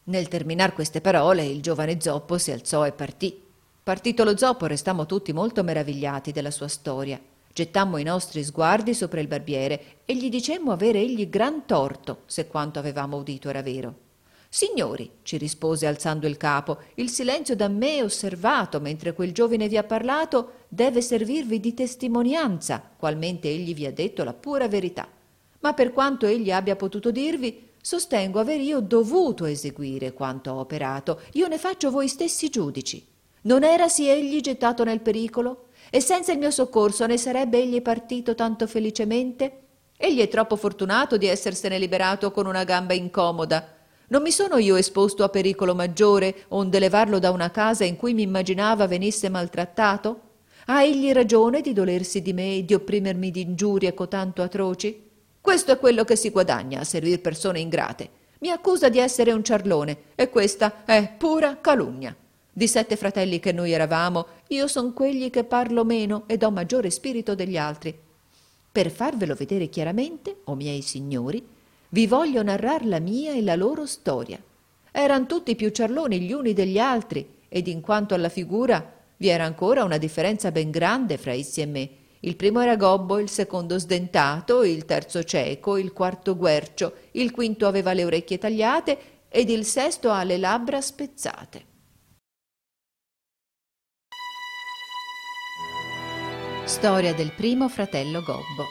Nel terminar queste parole, il giovane zoppo si alzò e partì. Partito lo zoppo, restammo tutti molto meravigliati della sua storia. Gettammo i nostri sguardi sopra il barbiere e gli dicemmo avere egli gran torto se quanto avevamo udito era vero. Signori, ci rispose alzando il capo, il silenzio da me osservato mentre quel giovine vi ha parlato deve servirvi di testimonianza, qualmente egli vi ha detto la pura verità. Ma per quanto egli abbia potuto dirvi, sostengo aver io dovuto eseguire quanto ho operato. Io ne faccio voi stessi giudici. Non erasi egli gettato nel pericolo? E senza il mio soccorso ne sarebbe egli partito tanto felicemente? Egli è troppo fortunato di essersene liberato con una gamba incomoda. Non mi sono io esposto a pericolo maggiore, onde levarlo da una casa in cui mi immaginava venisse maltrattato? Ha egli ragione di dolersi di me e di opprimermi di ingiurie cotanto atroci? Questo è quello che si guadagna a servir persone ingrate. Mi accusa di essere un ciarlone e questa è pura calunnia. Di 7 fratelli che noi eravamo, io son quegli che parlo meno ed ho maggiore spirito degli altri. Per farvelo vedere chiaramente, o miei signori, vi voglio narrar la mia e la loro storia. Eran tutti più ciarloni gli uni degli altri, ed in quanto alla figura vi era ancora una differenza ben grande fra essi e me. Il primo era gobbo, il secondo sdentato, il terzo cieco, il quarto guercio, il quinto aveva le orecchie tagliate ed il sesto ha le labbra spezzate. Storia del primo fratello Gobbo.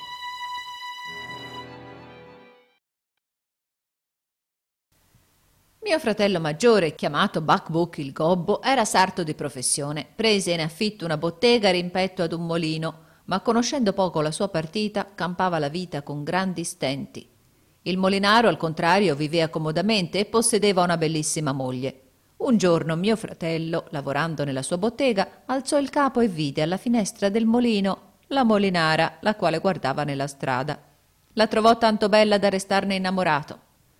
Mio fratello maggiore, chiamato Bacbuc il Gobbo, era sarto di professione. Prese in affitto una bottega rimpetto ad un molino, ma conoscendo poco la sua partita, campava la vita con grandi stenti. Il molinaro, al contrario, viveva comodamente e possedeva una bellissima moglie. Un giorno mio fratello, lavorando nella sua bottega, alzò il capo e vide alla finestra del molino la molinara, la quale guardava nella strada. La trovò tanto bella da restarne innamorato.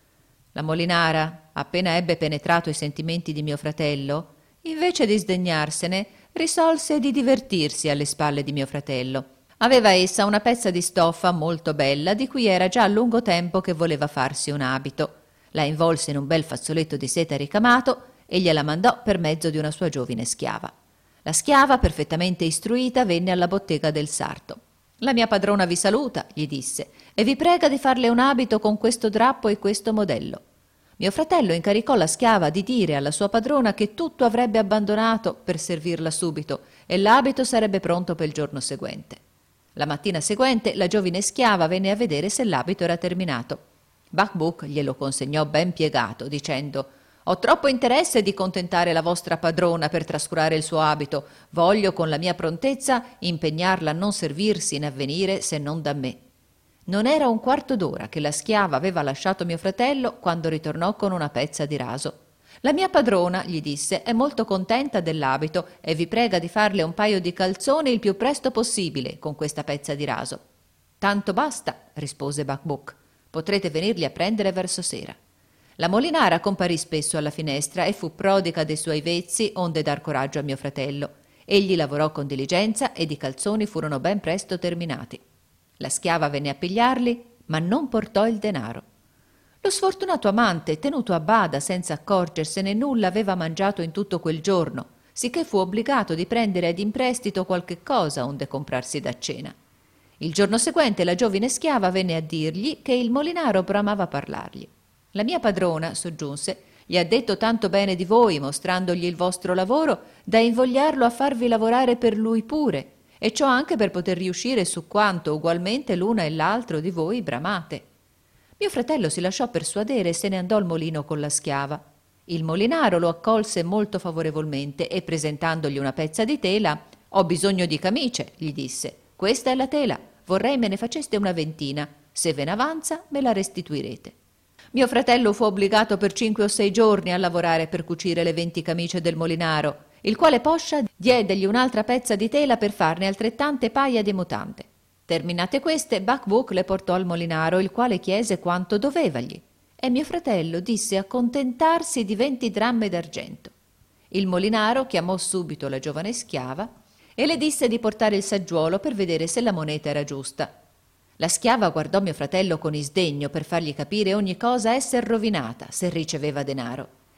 La molinara, appena ebbe penetrato i sentimenti di mio fratello, invece di sdegnarsene, risolse di divertirsi alle spalle di mio fratello. Aveva essa una pezza di stoffa molto bella, di cui era già a lungo tempo che voleva farsi un abito. La involse in un bel fazzoletto di seta ricamato e gliela mandò per mezzo di una sua giovine schiava. La schiava, perfettamente istruita, venne alla bottega del sarto. «La mia padrona vi saluta», gli disse, «e vi prega di farle un abito con questo drappo e questo modello». Mio fratello incaricò la schiava di dire alla sua padrona che tutto avrebbe abbandonato per servirla subito e l'abito sarebbe pronto per il giorno seguente. La mattina seguente la giovine schiava venne a vedere se l'abito era terminato. Bacbuc glielo consegnò ben piegato, dicendo: «Ho troppo interesse di contentare la vostra padrona per trascurare il suo abito. Voglio con la mia prontezza impegnarla a non servirsi in avvenire se non da me». Non era un quarto d'ora che la schiava aveva lasciato mio fratello quando ritornò con una pezza di raso. «La mia padrona», gli disse, «è molto contenta dell'abito e vi prega di farle un paio di calzoni il più presto possibile con questa pezza di raso». «Tanto basta», rispose Bacbuc. «Potrete venirli a prendere verso sera». La molinara comparì spesso alla finestra e fu prodiga dei suoi vezzi onde dar coraggio a mio fratello. Egli lavorò con diligenza ed i calzoni furono ben presto terminati. La schiava venne a pigliarli, ma non portò il denaro. Lo sfortunato amante, tenuto a bada senza accorgersene, nulla aveva mangiato in tutto quel giorno, sicché fu obbligato di prendere ad imprestito qualche cosa onde comprarsi da cena. Il giorno seguente la giovine schiava venne a dirgli che il molinaro bramava a parlargli. «La mia padrona», soggiunse, «gli ha detto tanto bene di voi, mostrandogli il vostro lavoro, da invogliarlo a farvi lavorare per lui pure, e ciò anche per poter riuscire su quanto ugualmente l'una e l'altro di voi bramate». Mio fratello si lasciò persuadere e se ne andò al molino con la schiava. Il molinaro lo accolse molto favorevolmente e presentandogli una pezza di tela: «Ho bisogno di camicie», gli disse. «Questa è la tela, vorrei me ne faceste una ventina. Se ve ne avanza me la restituirete». Mio fratello fu obbligato per 5 o 6 giorni a lavorare per cucire le 20 camicie del molinaro, il quale poscia diedegli un'altra pezza di tela per farne altrettante paia di mutande. Terminate queste, Bacbuc le portò al molinaro, il quale chiese quanto dovevagli, e mio fratello disse accontentarsi di 20 drammi d'argento. Il molinaro chiamò subito la giovane schiava e le disse di portare il saggiuolo per vedere se la moneta era giusta. La schiava guardò mio fratello con isdegno per fargli capire ogni cosa esser rovinata se riceveva denaro,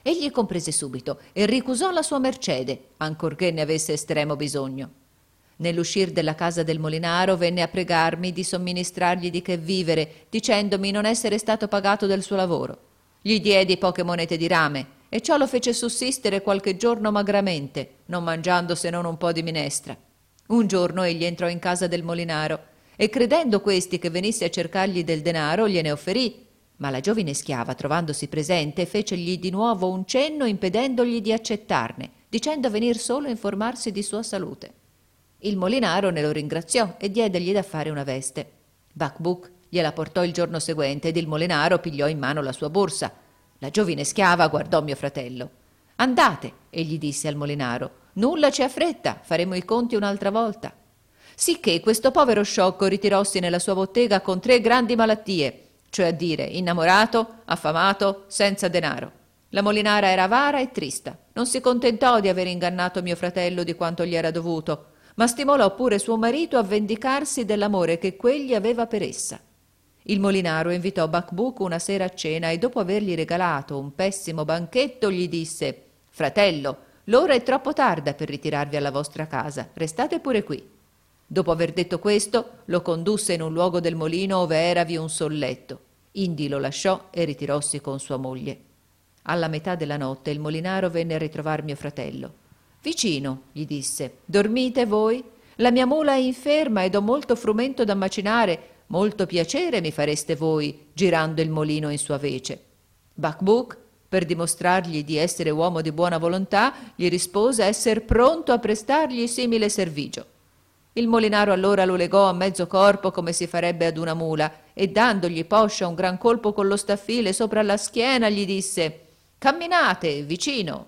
Egli comprese subito e ricusò la sua mercede, ancorché ne avesse estremo bisogno. Nell'uscir della casa del molinaro venne a pregarmi di somministrargli di che vivere, dicendomi non essere stato pagato del suo lavoro. Gli diedi poche monete di rame e ciò lo fece sussistere qualche giorno magramente, non mangiando se non un po' di minestra. Un giorno egli entrò in casa del molinaro e credendo questi che venisse a cercargli del denaro gliene offerì, ma la giovine schiava, trovandosi presente, fecegli di nuovo un cenno impedendogli di accettarne, dicendo venir solo a informarsi di sua salute. Il molinaro ne lo ringraziò e diedegli da fare una veste. Bacbuk gliela portò il giorno seguente ed il molinaro pigliò in mano la sua borsa. La giovine schiava guardò mio fratello. «Andate», egli disse al molinaro, «nulla ci affretta, faremo i conti un'altra volta». Sicché questo povero sciocco ritirossi nella sua bottega con 3 grandi malattie, cioè a dire innamorato, affamato, senza denaro. La molinara era avara e trista, non si contentò di aver ingannato mio fratello di quanto gli era dovuto, ma stimolò pure suo marito a vendicarsi dell'amore che quegli aveva per essa. Il molinaro invitò Bacbuk una sera a cena e dopo avergli regalato un pessimo banchetto gli disse: «Fratello, l'ora è troppo tarda per ritirarvi alla vostra casa, restate pure qui». Dopo aver detto questo, lo condusse in un luogo del molino ove eravi un solletto. Indi lo lasciò e ritirossi con sua moglie. Alla metà della notte il molinaro venne a ritrovar mio fratello. «Vicino», gli disse, «dormite voi? La mia mula è inferma ed ho molto frumento da macinare. Molto piacere mi fareste voi, girando il molino in sua vece». Bacbuk, per dimostrargli di essere uomo di buona volontà, gli rispose esser pronto a prestargli simile servigio. Il molinaro allora lo legò a mezzo corpo come si farebbe ad una mula e dandogli poscia un gran colpo con lo staffile sopra la schiena gli disse: «Camminate, vicino».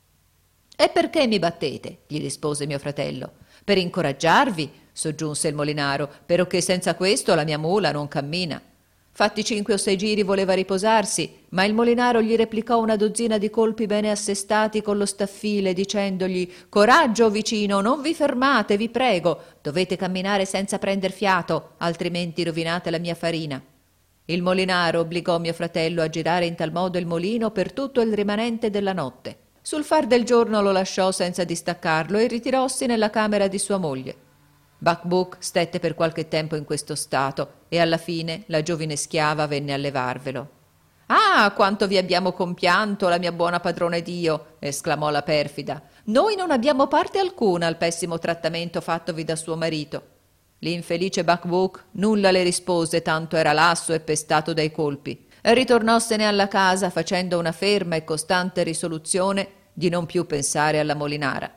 «E perché mi battete?» gli rispose mio fratello. «Per incoraggiarvi», soggiunse il molinaro, «perché senza questo la mia mula non cammina». Fatti 5 o 6 giri voleva riposarsi, ma il molinaro gli replicò una dozzina di colpi bene assestati con lo staffile, dicendogli: «Coraggio, vicino, non vi fermate, vi prego, dovete camminare senza prender fiato, altrimenti rovinate la mia farina». Il molinaro obbligò mio fratello a girare in tal modo il molino per tutto il rimanente della notte. Sul far del giorno lo lasciò senza distaccarlo e ritirossi nella camera di sua moglie. Bacbuk stette per qualche tempo in questo stato e alla fine la giovine schiava venne a levarvelo. «Ah, quanto vi abbiamo compianto, la mia buona padrona ed io!» esclamò la perfida. «Noi non abbiamo parte alcuna al pessimo trattamento fattovi da suo marito». L'infelice Bacbuk nulla le rispose, tanto era lasso e pestato dai colpi. Ritornossene alla casa facendo una ferma e costante risoluzione di non più pensare alla molinara.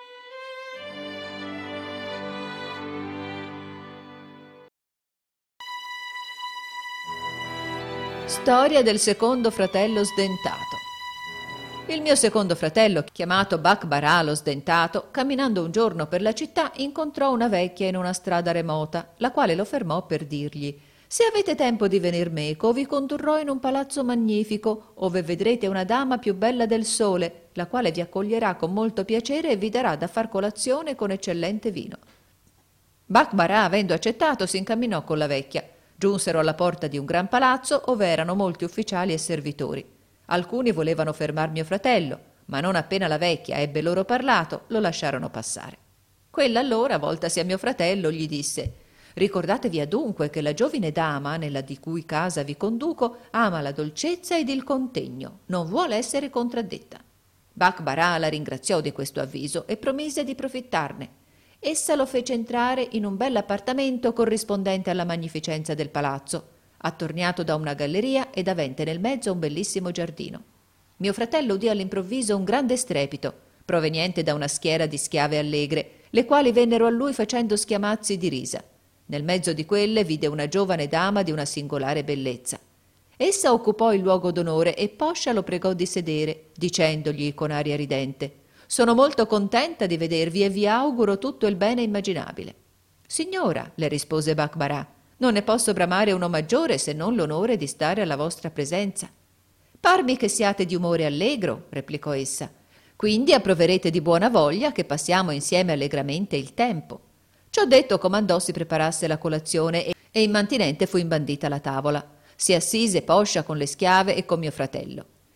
Storia del secondo fratello sdentato. Il mio secondo fratello, chiamato Bakbarà lo sdentato, camminando un giorno per la città, incontrò una vecchia in una strada remota, la quale lo fermò per dirgli: «Se avete tempo di venir meco, vi condurrò in un palazzo magnifico, ove vedrete una dama più bella del sole, la quale vi accoglierà con molto piacere e vi darà da far colazione con eccellente vino». Bakbarà, avendo accettato, si incamminò con la vecchia. Giunsero alla porta di un gran palazzo, ove erano molti ufficiali e servitori. Alcuni volevano fermar mio fratello, ma non appena la vecchia ebbe loro parlato, lo lasciarono passare. Quella allora, voltasi a mio fratello, gli disse: «Ricordatevi adunque che la giovine dama, nella di cui casa vi conduco, ama la dolcezza ed il contegno, non vuole essere contraddetta». Bakbarà la ringraziò di questo avviso e promise di profittarne. Essa lo fece entrare in un bell'appartamento corrispondente alla magnificenza del palazzo, attorniato da una galleria ed avente nel mezzo un bellissimo giardino. Mio fratello udì all'improvviso un grande strepito, proveniente da una schiera di schiave allegre, le quali vennero a lui facendo schiamazzi di risa. Nel mezzo di quelle vide una giovane dama di una singolare bellezza. Essa occupò il luogo d'onore e poscia lo pregò di sedere, dicendogli con aria ridente: «Sono molto contenta di vedervi e vi auguro tutto il bene immaginabile». «Signora», le rispose Bakbarà, «non ne posso bramare uno maggiore se non l'onore di stare alla vostra presenza». «Parmi che siate di umore allegro», replicò essa, «quindi approverete di buona voglia che passiamo insieme allegramente il tempo». Ciò detto comandò si preparasse la colazione e immantinente fu imbandita la tavola. Si assise poscia con le schiave e con mio fratello.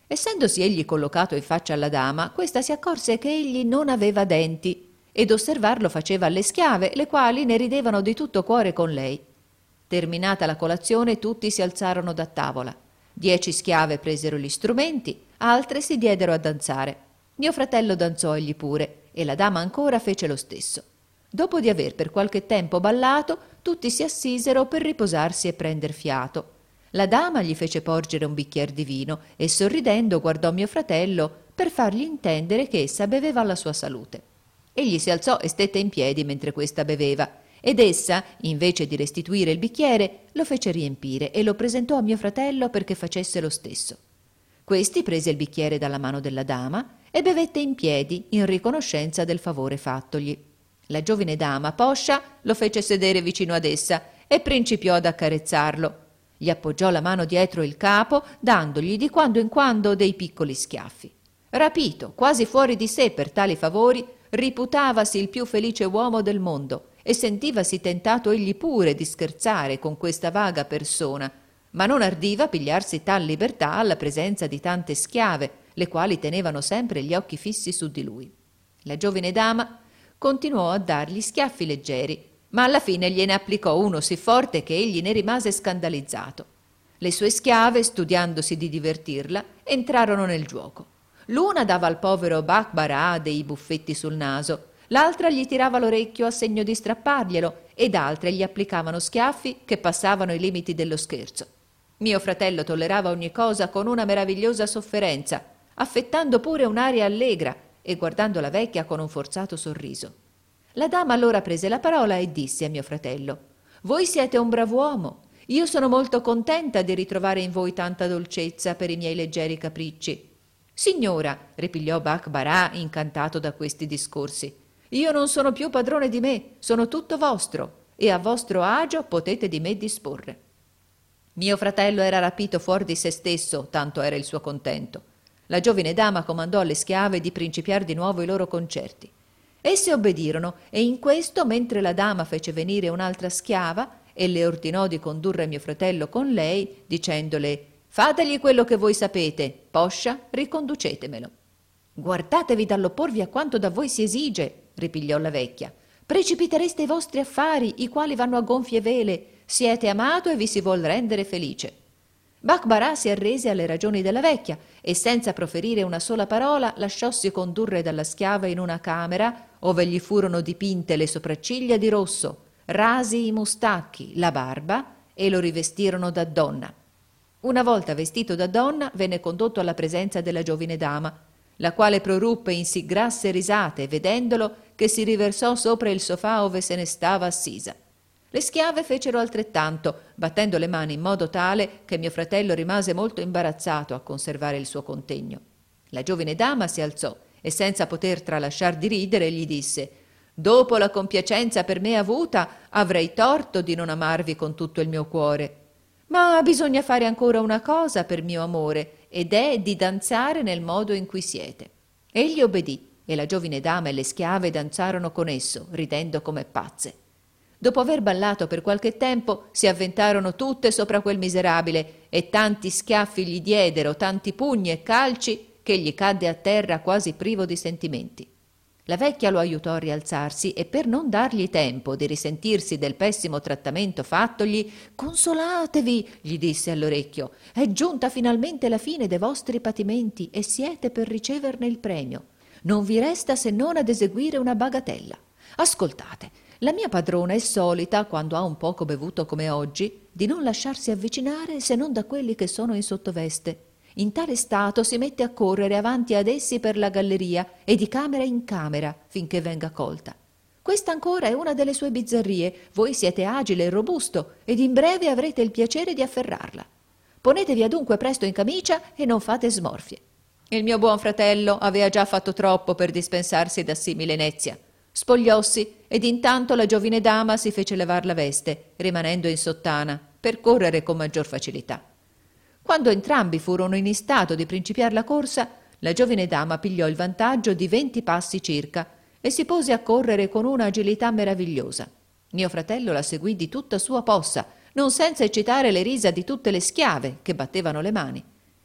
Essendosi egli collocato in faccia alla dama, questa si accorse che egli non aveva denti ed osservarlo faceva alle schiave, le quali ne ridevano di tutto cuore con lei. Terminata la colazione, tutti si alzarono da tavola. 10 schiave presero gli strumenti, altre si diedero a danzare. Mio fratello danzò egli pure, e la dama ancora fece lo stesso. Dopo di aver per qualche tempo ballato, tutti si assisero per riposarsi e prender fiato. La dama gli fece porgere un bicchier di vino e sorridendo guardò mio fratello per fargli intendere che essa beveva alla sua salute. Egli si alzò e stette in piedi mentre questa beveva, ed essa, invece di restituire il bicchiere, lo fece riempire e lo presentò a mio fratello perché facesse lo stesso. Questi prese il bicchiere dalla mano della dama e bevette in piedi in riconoscenza del favore fattogli. La giovine dama, poscia, lo fece sedere vicino ad essa e principiò ad accarezzarlo. Gli appoggiò la mano dietro il capo, dandogli di quando in quando dei piccoli schiaffi. Rapito, quasi fuori di sé per tali favori, riputavasi il più felice uomo del mondo e sentivasi tentato egli pure di scherzare con questa vaga persona, ma non ardiva pigliarsi tal libertà alla presenza di tante schiave, le quali tenevano sempre gli occhi fissi su di lui. La giovine dama continuò a dargli schiaffi leggeri, ma alla fine gliene applicò uno sì forte che egli ne rimase scandalizzato. Le sue schiave, studiandosi di divertirla, entrarono nel giuoco. L'una dava al povero Bakbarà dei buffetti sul naso, l'altra gli tirava l'orecchio a segno di strapparglielo ed altre gli applicavano schiaffi che passavano i limiti dello scherzo. Mio fratello tollerava ogni cosa con una meravigliosa sofferenza, affettando pure un'aria allegra e guardando la vecchia con un forzato sorriso. La dama allora prese la parola e disse a mio fratello: «Voi siete un brav'uomo. Io sono molto contenta di ritrovare in voi tanta dolcezza per i miei leggeri capricci». «Signora», ripigliò Bakbarà incantato da questi discorsi, «io non sono più padrone di me, sono tutto vostro, e a vostro agio potete di me disporre». Mio fratello era rapito fuor di se stesso, tanto era il suo contento. La giovine dama comandò alle schiave di principiar di nuovo i loro concerti. Esse obbedirono, e in questo, mentre la dama fece venire un'altra schiava e le ordinò di condurre mio fratello con lei, dicendole: «Fategli quello che voi sapete, poscia, riconducetemelo». «Guardatevi dall'opporvi a quanto da voi si esige», ripigliò la vecchia. «Precipitereste i vostri affari, i quali vanno a gonfie vele. Siete amato e vi si vuol rendere felice». Bakbarà si arrese alle ragioni della vecchia e senza proferire una sola parola lasciossi condurre dalla schiava in una camera ove gli furono dipinte le sopracciglia di rosso, rasi i mustacchi, la barba e lo rivestirono da donna. Una volta vestito da donna venne condotto alla presenza della giovine dama, la quale proruppe in sì grasse risate vedendolo che si riversò sopra il sofà ove se ne stava assisa. Le schiave fecero altrettanto, battendo le mani in modo tale che mio fratello rimase molto imbarazzato a conservare il suo contegno. La giovine dama si alzò e senza poter tralasciar di ridere gli disse: «Dopo la compiacenza per me avuta, avrei torto di non amarvi con tutto il mio cuore. Ma bisogna fare ancora una cosa per mio amore, ed è di danzare nel modo in cui siete». Egli obbedì, e la giovine dama e le schiave danzarono con esso, ridendo come pazze. Dopo aver ballato per qualche tempo, si avventarono tutte sopra quel miserabile, e tanti schiaffi gli diedero, tanti pugni e calci, che egli cadde a terra quasi privo di sentimenti. La vecchia lo aiutò a rialzarsi e per non dargli tempo di risentirsi del pessimo trattamento fattogli: «Consolatevi», gli disse all'orecchio, «è giunta finalmente la fine dei vostri patimenti e siete per riceverne il premio. Non vi resta se non ad eseguire una bagatella. Ascoltate, la mia padrona è solita, quando ha un poco bevuto come oggi, di non lasciarsi avvicinare se non da quelli che sono in sottoveste. In tale stato si mette a correre avanti ad essi per la galleria e di camera in camera finché venga colta. Questa ancora è una delle sue bizzarrie. Voi siete agile e robusto ed in breve avrete il piacere di afferrarla. Ponetevi adunque presto in camicia e non fate smorfie». Il mio buon fratello aveva già fatto troppo per dispensarsi da simile nezia. Spogliossi ed intanto la giovine dama si fece levar la veste, rimanendo in sottana, per correre con maggior facilità. Quando entrambi furono in stato di principiar la corsa, la giovine dama pigliò il vantaggio di 20 passi circa e si pose a correre con una agilità meravigliosa. Mio fratello la seguì di tutta sua possa, non senza eccitare le risa di tutte le schiave che battevano le mani.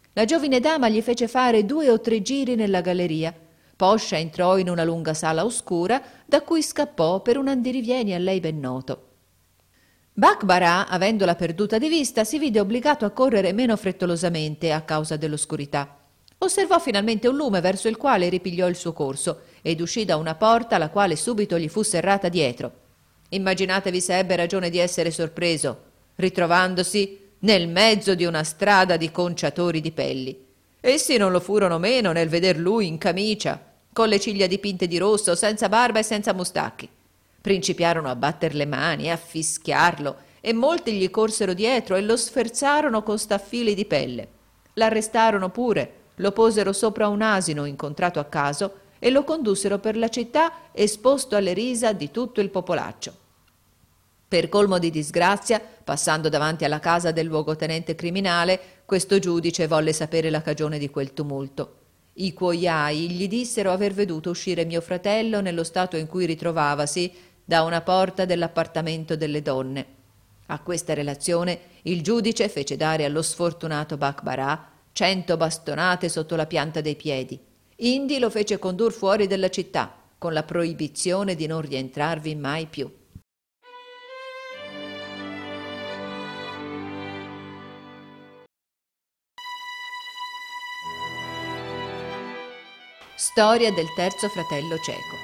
La giovine dama gli fece fare 2 o 3 giri nella galleria. Poscia entrò in una lunga sala oscura, da cui scappò per un andirivieni a lei ben noto. Bakbarà, avendola perduta di vista, si vide obbligato a correre meno frettolosamente a causa dell'oscurità. Osservò finalmente un lume verso il quale ripigliò il suo corso ed uscì da una porta la quale subito gli fu serrata dietro. Immaginatevi se ebbe ragione di essere sorpreso, ritrovandosi nel mezzo di una strada di conciatori di pelli. Essi non lo furono meno nel veder lui in camicia, con le ciglia dipinte di rosso, senza barba e senza mustacchi. Principiarono a batter le mani e a fischiarlo, e molti gli corsero dietro e lo sferzarono con staffili di pelle. L'arrestarono pure, lo posero sopra un asino incontrato a caso e lo condussero per la città esposto alle risa di tutto il popolaccio. Per colmo di disgrazia, passando davanti alla casa del luogotenente criminale, questo giudice volle sapere la cagione di quel tumulto. I cuoiai gli dissero aver veduto uscire mio fratello nello stato in cui ritrovavasi da una porta dell'appartamento delle donne. A questa relazione il giudice fece dare allo sfortunato Bakbarà 100 bastonate sotto la pianta dei piedi. Indi lo fece condur fuori della città, con la proibizione di non rientrarvi mai più. Storia del terzo fratello cieco.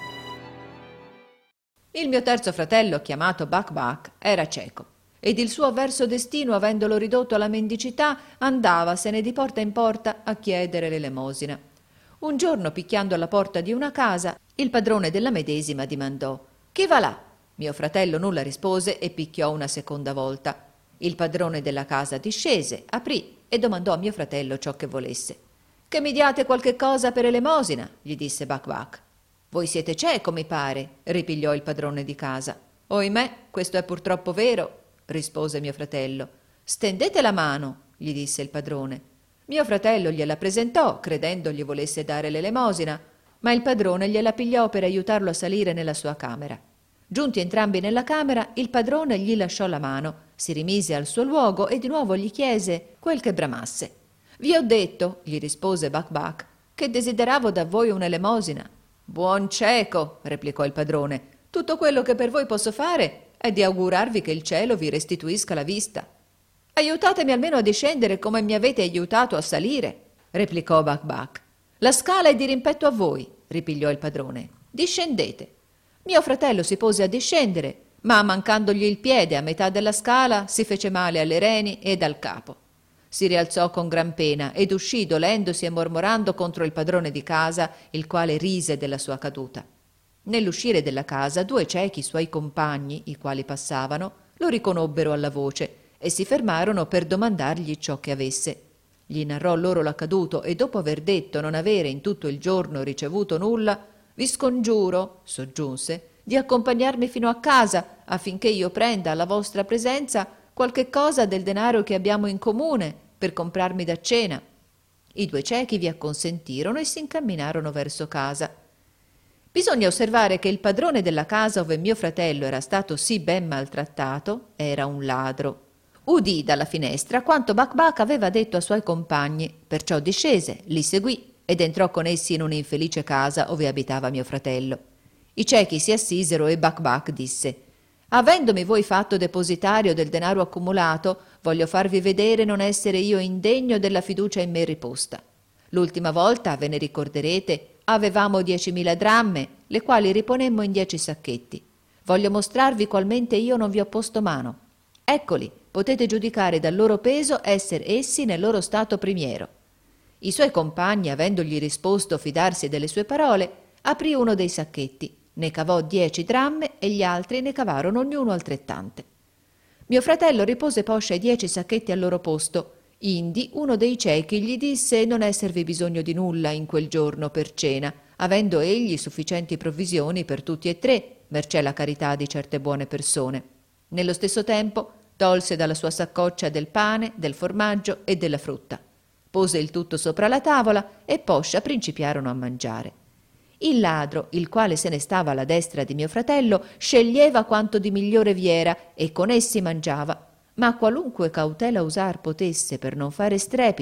Il mio terzo fratello, chiamato Bakbak, era cieco, ed il suo avverso destino, avendolo ridotto alla mendicità, andavasene di porta in porta a chiedere l'elemosina. Un giorno, picchiando alla porta di una casa, il padrone della medesima dimandò: «Chi va là?» Mio fratello nulla rispose e picchiò una seconda volta. Il padrone della casa discese, aprì e domandò a mio fratello ciò che volesse. «Che mi diate qualche cosa per elemosina?» gli disse Bakbak. «Voi siete cieco, mi pare», ripigliò il padrone di casa. «Oimè, questo è purtroppo vero», rispose mio fratello. «Stendete la mano», gli disse il padrone. Mio fratello gliela presentò, credendo gli volesse dare l'elemosina, ma il padrone gliela pigliò per aiutarlo a salire nella sua camera. Giunti entrambi nella camera, il padrone gli lasciò la mano, si rimise al suo luogo e di nuovo gli chiese quel che bramasse. «Vi ho detto», gli rispose Bakbak, «che desideravo da voi un'elemosina». «Buon cieco», replicò il padrone, «tutto quello che per voi posso fare è di augurarvi che il cielo vi restituisca la vista». «Aiutatemi almeno a discendere come mi avete aiutato a salire», replicò Bakbak. «La scala è di rimpetto a voi», ripigliò il padrone. «Discendete». Mio fratello si pose a discendere, ma mancandogli il piede a metà della scala si fece male alle reni ed al capo. Si rialzò con gran pena ed uscì dolendosi e mormorando contro il padrone di casa, il quale rise della sua caduta. Nell'uscire della casa 2 ciechi suoi compagni, i quali passavano, lo riconobbero alla voce e si fermarono per domandargli ciò che avesse. Gli narrò loro l'accaduto e dopo aver detto non avere in tutto il giorno ricevuto nulla, «Vi scongiuro», soggiunse, «di accompagnarmi fino a casa affinché io prenda alla vostra presenza qualche cosa del denaro che abbiamo in comune per comprarmi da cena». I 2 ciechi vi acconsentirono e si incamminarono verso casa. Bisogna osservare che il padrone della casa ove mio fratello era stato sì ben maltrattato era un ladro. Udì dalla finestra quanto Bakbak aveva detto ai suoi compagni, perciò discese, li seguì ed entrò con essi in un'infelice casa ove abitava mio fratello. I ciechi si assisero e Bakbak disse: «Avendomi voi fatto depositario del denaro accumulato, voglio farvi vedere non essere io indegno della fiducia in me riposta. L'ultima volta, ve ne ricorderete, avevamo 10.000 dramme, le quali riponemmo in 10 sacchetti. Voglio mostrarvi qualmente io non vi ho posto mano. Eccoli, potete giudicare dal loro peso esser essi nel loro stato primiero». I suoi compagni, avendogli risposto fidarsi delle sue parole, aprì uno dei sacchetti, ne cavò 10 dramme e gli altri ne cavarono ognuno altrettante. Mio fratello ripose poscia i 10 sacchetti al loro posto, indi uno dei ciechi gli disse non esservi bisogno di nulla in quel giorno per cena, avendo egli sufficienti provvisioni per tutti e 3, mercé la carità di certe buone persone. Nello stesso tempo tolse dalla sua saccoccia del pane, del formaggio e della frutta. Pose il tutto sopra la tavola e poscia principiarono a mangiare. Il ladro, il quale se ne stava alla destra di mio fratello, sceglieva quanto di migliore vi era e con essi mangiava, ma qualunque cautela usar potesse per non fare strepito,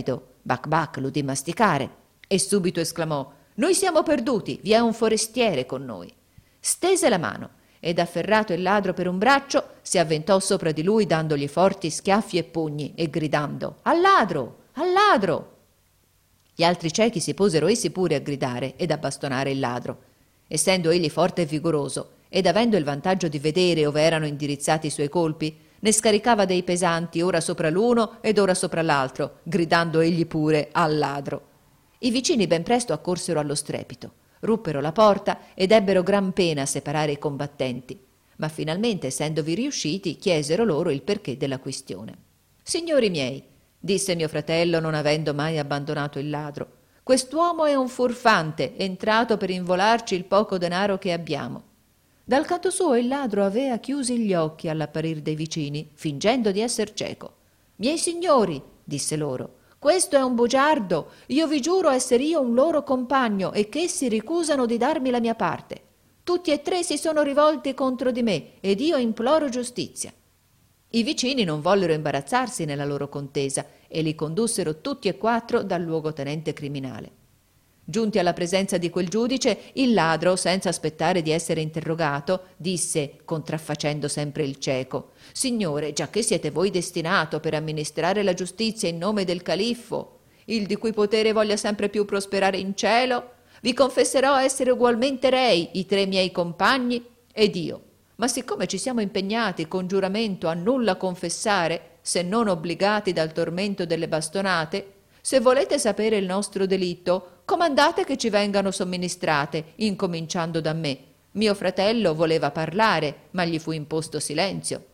Bac Bac l'udì masticare e subito esclamò: «Noi siamo perduti, vi è un forestiere con noi». Stese la mano ed afferrato il ladro per un braccio si avventò sopra di lui dandogli forti schiaffi e pugni e gridando: «Al ladro! Al ladro!». Gli altri ciechi si posero essi pure a gridare ed a bastonare il ladro. Essendo egli forte e vigoroso ed avendo il vantaggio di vedere ove erano indirizzati i suoi colpi, ne scaricava dei pesanti ora sopra l'uno ed ora sopra l'altro, gridando egli pure al ladro. I vicini ben presto accorsero allo strepito, ruppero la porta ed ebbero gran pena a separare i combattenti, ma finalmente, essendovi riusciti, chiesero loro il perché della quistione. «Signori miei», disse mio fratello, non avendo mai abbandonato il ladro, «quest'uomo è un furfante, entrato per involarci il poco denaro che abbiamo». Dal canto suo il ladro avea chiusi gli occhi all'apparir dei vicini, fingendo di esser cieco. «Miei signori», disse loro, «questo è un bugiardo. Io vi giuro esser io un loro compagno e che essi ricusano di darmi la mia parte. Tutti e tre si sono rivolti contro di me ed io imploro giustizia». I vicini non vollero imbarazzarsi nella loro contesa e li condussero tutti e quattro dal luogotenente criminale. Giunti alla presenza di quel giudice, il ladro, senza aspettare di essere interrogato, disse, contraffacendo sempre il cieco: «Signore, giacché siete voi destinato per amministrare la giustizia in nome del califfo, il di cui potere voglia sempre più prosperare in cielo, vi confesserò essere ugualmente rei i tre miei compagni ed io. Ma siccome ci siamo impegnati con giuramento a nulla confessare, se non obbligati dal tormento delle bastonate, se volete sapere il nostro delitto, comandate che ci vengano somministrate, incominciando da me. Mio fratello voleva parlare, ma gli fu imposto silenzio».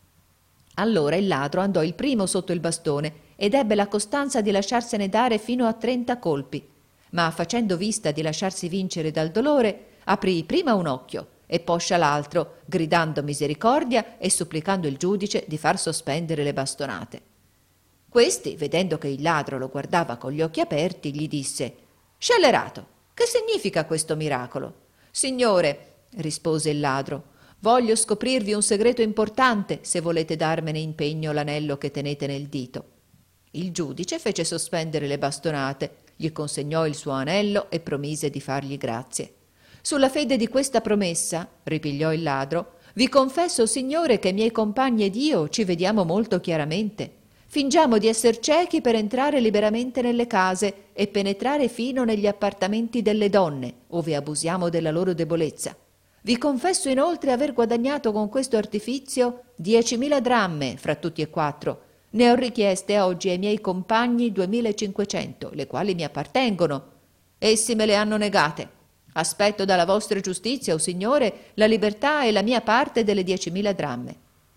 Allora il ladro andò il primo sotto il bastone ed ebbe la costanza di lasciarsene dare fino a 30 colpi, ma facendo vista di lasciarsi vincere dal dolore, aprì prima un occhio e poscia l'altro, gridando misericordia e supplicando il giudice di far sospendere le bastonate. Questi, vedendo che il ladro lo guardava con gli occhi aperti, gli disse: «Scellerato, che significa questo miracolo?» «Signore», rispose il ladro, «voglio scoprirvi un segreto importante, se volete darmene in pegno l'anello che tenete nel dito». Il giudice fece sospendere le bastonate, gli consegnò il suo anello e promise di fargli grazie. «Sulla fede di questa promessa», ripigliò il ladro, «vi confesso, signore, che i miei compagni ed io ci vediamo molto chiaramente. Fingiamo di esser ciechi per entrare liberamente nelle case e penetrare fino negli appartamenti delle donne, ove abusiamo della loro debolezza. Vi confesso inoltre aver guadagnato con questo artifizio 10.000 dramme fra tutti e quattro. Ne ho richieste oggi ai miei compagni 2.500, le quali mi appartengono. Essi me le hanno negate. Aspetto dalla vostra giustizia, o signore, la libertà e la mia parte delle 10.000 dramme».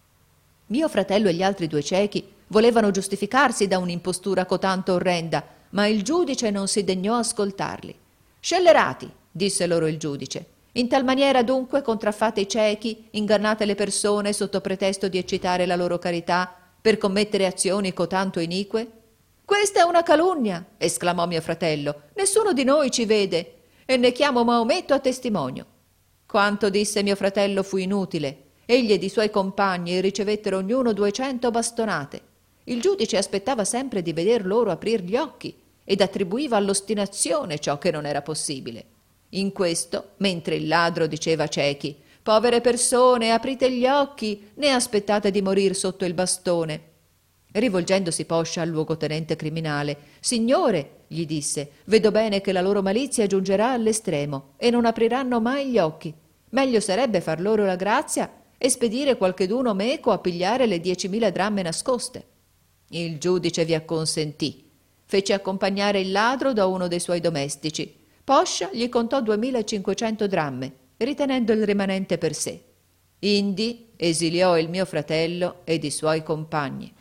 Mio fratello e gli altri due ciechi volevano giustificarsi da un'impostura cotanto orrenda, ma il giudice non si degnò ascoltarli. «Scellerati», disse loro il giudice, «in tal maniera dunque contraffate i ciechi, ingannate le persone sotto pretesto di eccitare la loro carità per commettere azioni cotanto inique?» «Questa è una calunnia», esclamò mio fratello, «nessuno di noi ci vede e ne chiamo Maometto a testimonio». Quanto disse mio fratello fu inutile. Egli ed i suoi compagni ricevettero ognuno 200 bastonate. Il giudice aspettava sempre di veder loro aprir gli occhi ed attribuiva all'ostinazione ciò che non era possibile. In questo, mentre il ladro diceva ciechi: «Povere persone, aprite gli occhi, né aspettate di morir sotto il bastone». Rivolgendosi poscia al luogotenente criminale: «Signore», gli disse, «vedo bene che la loro malizia giungerà all'estremo e non apriranno mai gli occhi. Meglio sarebbe far loro la grazia e spedire qualcheduno meco a pigliare le 10.000 dramme nascoste». Il giudice vi acconsentì. Fece accompagnare il ladro da uno dei suoi domestici. Poscia gli contò 2.500 dramme, ritenendo il rimanente per sé. Indi esiliò il mio fratello ed i suoi compagni.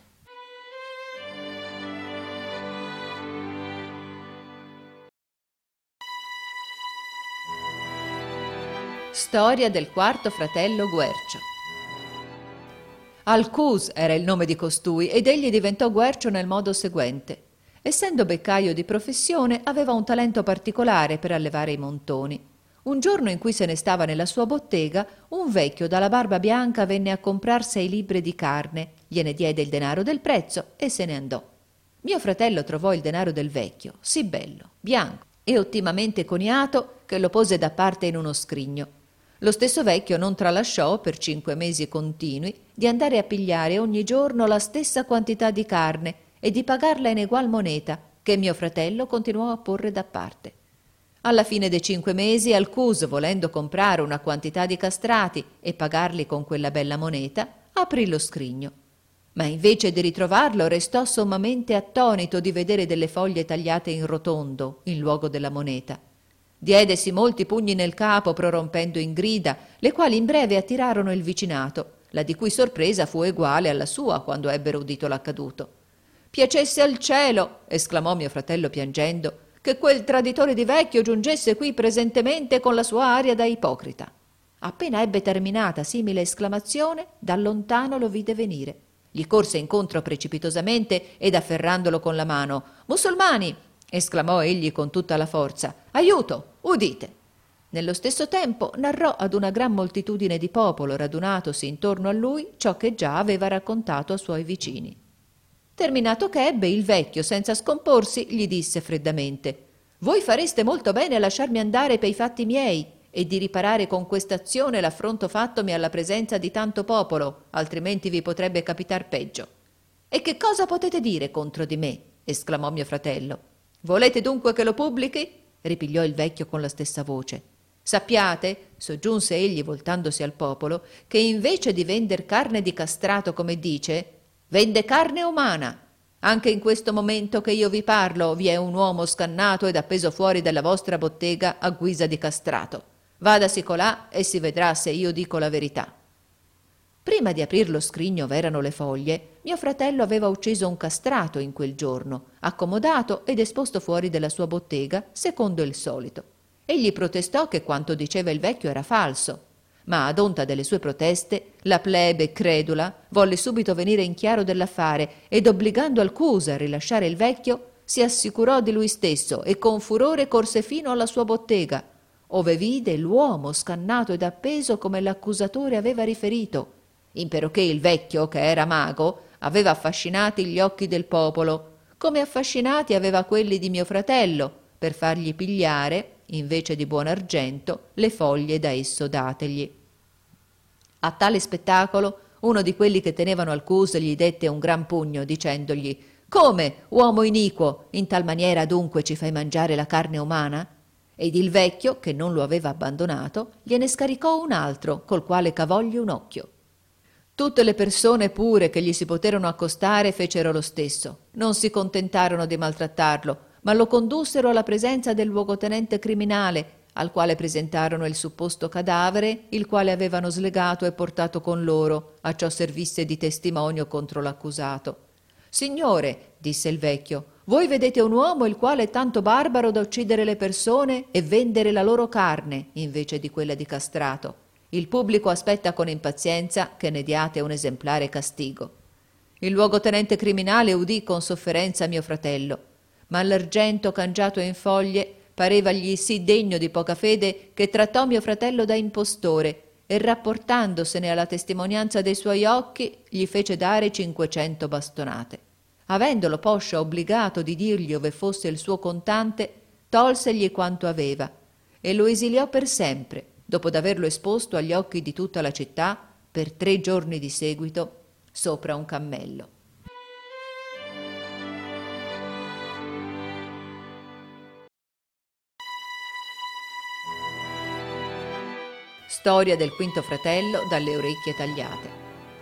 Storia del quarto fratello Guercio. Alcus era il nome di costui ed egli diventò Guercio nel modo seguente. Essendo beccaio di professione, aveva un talento particolare per allevare i montoni. Un giorno in cui se ne stava nella sua bottega, un vecchio dalla barba bianca venne a comprar 6 libbre di carne, gliene diede il denaro del prezzo e se ne andò. Mio fratello trovò il denaro del vecchio, sì bello, bianco e ottimamente coniato, che lo pose da parte in uno scrigno. Lo stesso vecchio non tralasciò, per 5 mesi continui, di andare a pigliare ogni giorno la stessa quantità di carne e di pagarla in egual moneta, che mio fratello continuò a porre da parte. Alla fine dei 5 mesi, Alcus, volendo comprare una quantità di castrati e pagarli con quella bella moneta, aprì lo scrigno. Ma invece di ritrovarlo, restò sommamente attonito di vedere delle foglie tagliate in rotondo in luogo della moneta. Diedesi molti pugni nel capo, prorompendo in grida, le quali in breve attirarono il vicinato, la di cui sorpresa fu eguale alla sua quando ebbero udito l'accaduto. «Piacesse al cielo!» esclamò mio fratello piangendo, «che quel traditore di vecchio giungesse qui presentemente con la sua aria da ipocrita». Appena ebbe terminata simile esclamazione, da lontano lo vide venire. Gli corse incontro precipitosamente ed afferrandolo con la mano. «Musulmani!» esclamò egli con tutta la forza. «Aiuto! Udite!» Nello stesso tempo narrò ad una gran moltitudine di popolo radunatosi intorno a lui ciò che già aveva raccontato a suoi vicini. Terminato che ebbe, il vecchio, senza scomporsi, gli disse freddamente: «Voi fareste molto bene a lasciarmi andare pei fatti miei e di riparare con quest'azione l'affronto fattomi alla presenza di tanto popolo, altrimenti vi potrebbe capitar peggio». «E che cosa potete dire contro di me?» esclamò mio fratello. «Volete dunque che lo pubblichi?» ripigliò il vecchio con la stessa voce. «Sappiate», soggiunse egli voltandosi al popolo, «che invece di vender carne di castrato come dice, vende carne umana. Anche in questo momento che io vi parlo vi è un uomo scannato ed appeso fuori dalla vostra bottega a guisa di castrato. Vadasi colà e si vedrà se io dico la verità». Prima di aprir lo scrigno v'erano le foglie, mio fratello aveva ucciso un castrato in quel giorno, accomodato ed esposto fuori della sua bottega, secondo il solito. Egli protestò che quanto diceva il vecchio era falso, ma ad onta delle sue proteste, la plebe credula volle subito venire in chiaro dell'affare ed obbligando Alcus a rilasciare il vecchio, si assicurò di lui stesso e con furore corse fino alla sua bottega, ove vide l'uomo scannato ed appeso come l'accusatore aveva riferito, imperoché il vecchio, che era mago, aveva affascinati gli occhi del popolo, come affascinati aveva quelli di mio fratello, per fargli pigliare, invece di buon argento, le foglie da esso dategli. A tale spettacolo, uno di quelli che tenevano Alcus gli dette un gran pugno, dicendogli: «Come, uomo iniquo, in tal maniera dunque ci fai mangiare la carne umana?» Ed il vecchio, che non lo aveva abbandonato, gliene scaricò un altro, col quale cavògli un occhio. Tutte le persone pure che gli si poterono accostare fecero lo stesso. Non si contentarono di maltrattarlo, ma lo condussero alla presenza del luogotenente criminale, al quale presentarono il supposto cadavere, il quale avevano slegato e portato con loro, a ciò servisse di testimonio contro l'accusato. «Signore», disse il vecchio, «voi vedete un uomo il quale è tanto barbaro da uccidere le persone e vendere la loro carne invece di quella di castrato. Il pubblico aspetta con impazienza che ne diate un esemplare castigo». Il luogotenente criminale udì con sofferenza mio fratello, ma l'argento cangiato in foglie parevagli sì degno di poca fede che trattò mio fratello da impostore e rapportandosene alla testimonianza dei suoi occhi gli fece dare 500 bastonate. Avendolo poscia obbligato di dirgli ove fosse il suo contante, tolsegli quanto aveva e lo esiliò per sempre, dopo d'averlo esposto agli occhi di tutta la città per 3 giorni di seguito sopra un cammello. Storia del quinto fratello dalle orecchie tagliate.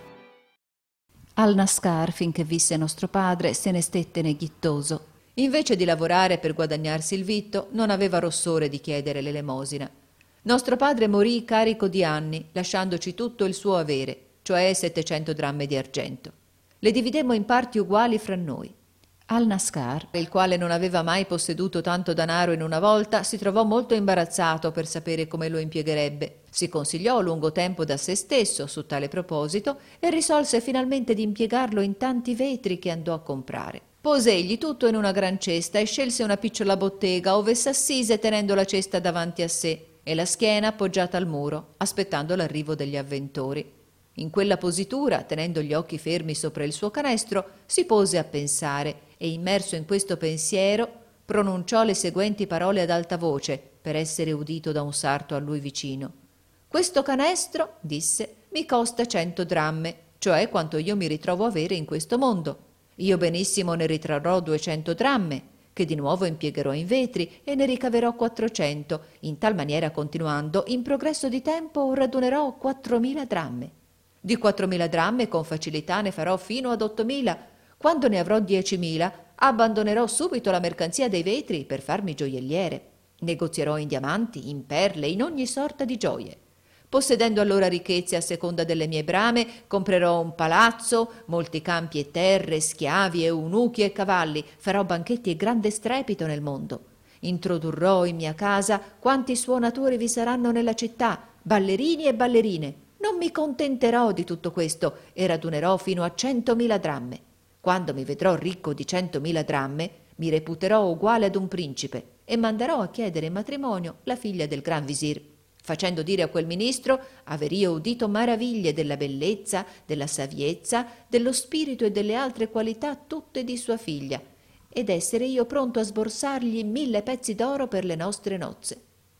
Al Nascar, finché visse nostro padre, se ne stette neghittoso. Invece di lavorare per guadagnarsi il vitto, non aveva rossore di chiedere l'elemosina. Nostro padre morì carico di anni, lasciandoci tutto il suo avere, cioè 700 dramme di argento. Le dividemmo in parti uguali fra noi. Al-Nascar, il quale non aveva mai posseduto tanto danaro in una volta, si trovò molto imbarazzato per sapere come lo impiegherebbe. Si consigliò a lungo tempo da se stesso su tale proposito e risolse finalmente di impiegarlo in tanti vetri che andò a comprare. Pose egli tutto in una gran cesta e scelse una picciola bottega ove s'assise tenendo la cesta davanti a sé e la schiena appoggiata al muro, aspettando l'arrivo degli avventori. In quella positura, tenendo gli occhi fermi sopra il suo canestro, si pose a pensare e immerso in questo pensiero pronunciò le seguenti parole ad alta voce per essere udito da un sarto a lui vicino. «Questo canestro, disse, mi costa 100 dramme, cioè quanto io mi ritrovo avere in questo mondo. Io benissimo ne ritrarrò 200 dramme, che di nuovo impiegherò in vetri e ne ricaverò 400, in tal maniera continuando, in progresso di tempo radunerò 4.000 dramme. Di 4.000 dramme con facilità ne farò fino ad 8.000. Quando ne avrò 10.000, abbandonerò subito la mercanzia dei vetri per farmi gioielliere. Negozierò in diamanti, in perle, in ogni sorta di gioie. Possedendo allora ricchezze a seconda delle mie brame, comprerò un palazzo, molti campi e terre, schiavi e eunuchi e cavalli, farò banchetti e grande strepito nel mondo. Introdurrò in mia casa quanti suonatori vi saranno nella città, ballerini e ballerine. Non mi contenterò di tutto questo e radunerò fino a 100.000 dramme. Quando mi vedrò ricco di 100.000 dramme, mi reputerò uguale ad un principe e manderò a chiedere in matrimonio la figlia del gran visir, facendo dire a quel ministro aver io udito maraviglie della bellezza, della saviezza, dello spirito e delle altre qualità tutte di sua figlia, ed essere io pronto a sborsargli 1.000 pezzi d'oro per le nostre nozze.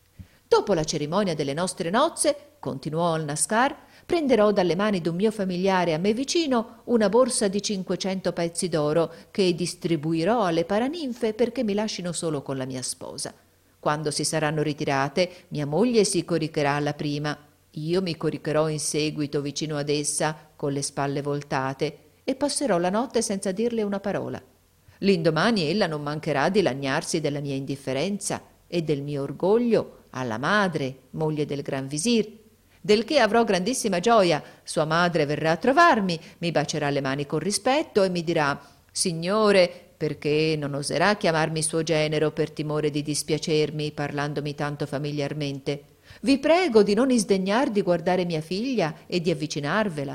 Dopo la cerimonia delle nostre nozze, continuò il Nascar, prenderò dalle mani d'un mio familiare a me vicino una borsa di 500 pezzi d'oro che distribuirò alle paraninfe perché mi lascino solo con la mia sposa. Quando si saranno ritirate, mia moglie si coricherà alla prima, io mi coricherò in seguito vicino ad essa con le spalle voltate e passerò la notte senza dirle una parola. L'indomani ella non mancherà di lagnarsi della mia indifferenza e del mio orgoglio alla madre, moglie del gran visir, del che avrò grandissima gioia. Sua madre verrà a trovarmi, mi bacerà le mani con rispetto e mi dirà: «Signore», perché non oserà chiamarmi suo genero per timore di dispiacermi parlandomi tanto familiarmente, «vi prego di non isdegnar di guardare mia figlia e di avvicinarvela».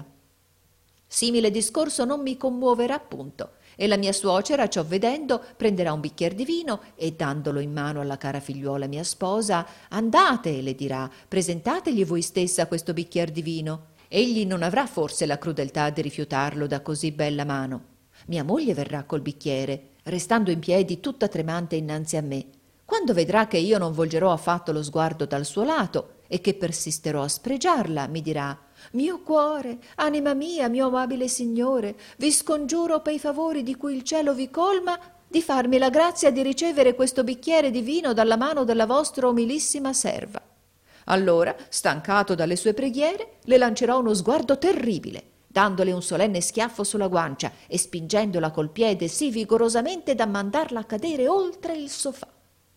Simile discorso non mi commuoverà punto, e la mia suocera, ciò vedendo, prenderà un bicchier di vino e, dandolo in mano alla cara figliuola mia sposa, «Andate», le dirà, «presentategli voi stessa questo bicchier di vino». Egli non avrà forse la crudeltà di rifiutarlo da così bella mano. Mia moglie verrà col bicchiere, restando in piedi tutta tremante innanzi a me. Quando vedrà che io non volgerò affatto lo sguardo dal suo lato e che persisterò a spregiarla, mi dirà: «Mio cuore, anima mia, mio amabile signore, vi scongiuro pei favori di cui il cielo vi colma di farmi la grazia di ricevere questo bicchiere di vino dalla mano della vostra umilissima serva». Allora, stancato dalle sue preghiere, le lancerò uno sguardo terribile, dandole un solenne schiaffo sulla guancia e spingendola col piede sì vigorosamente da mandarla a cadere oltre il sofà.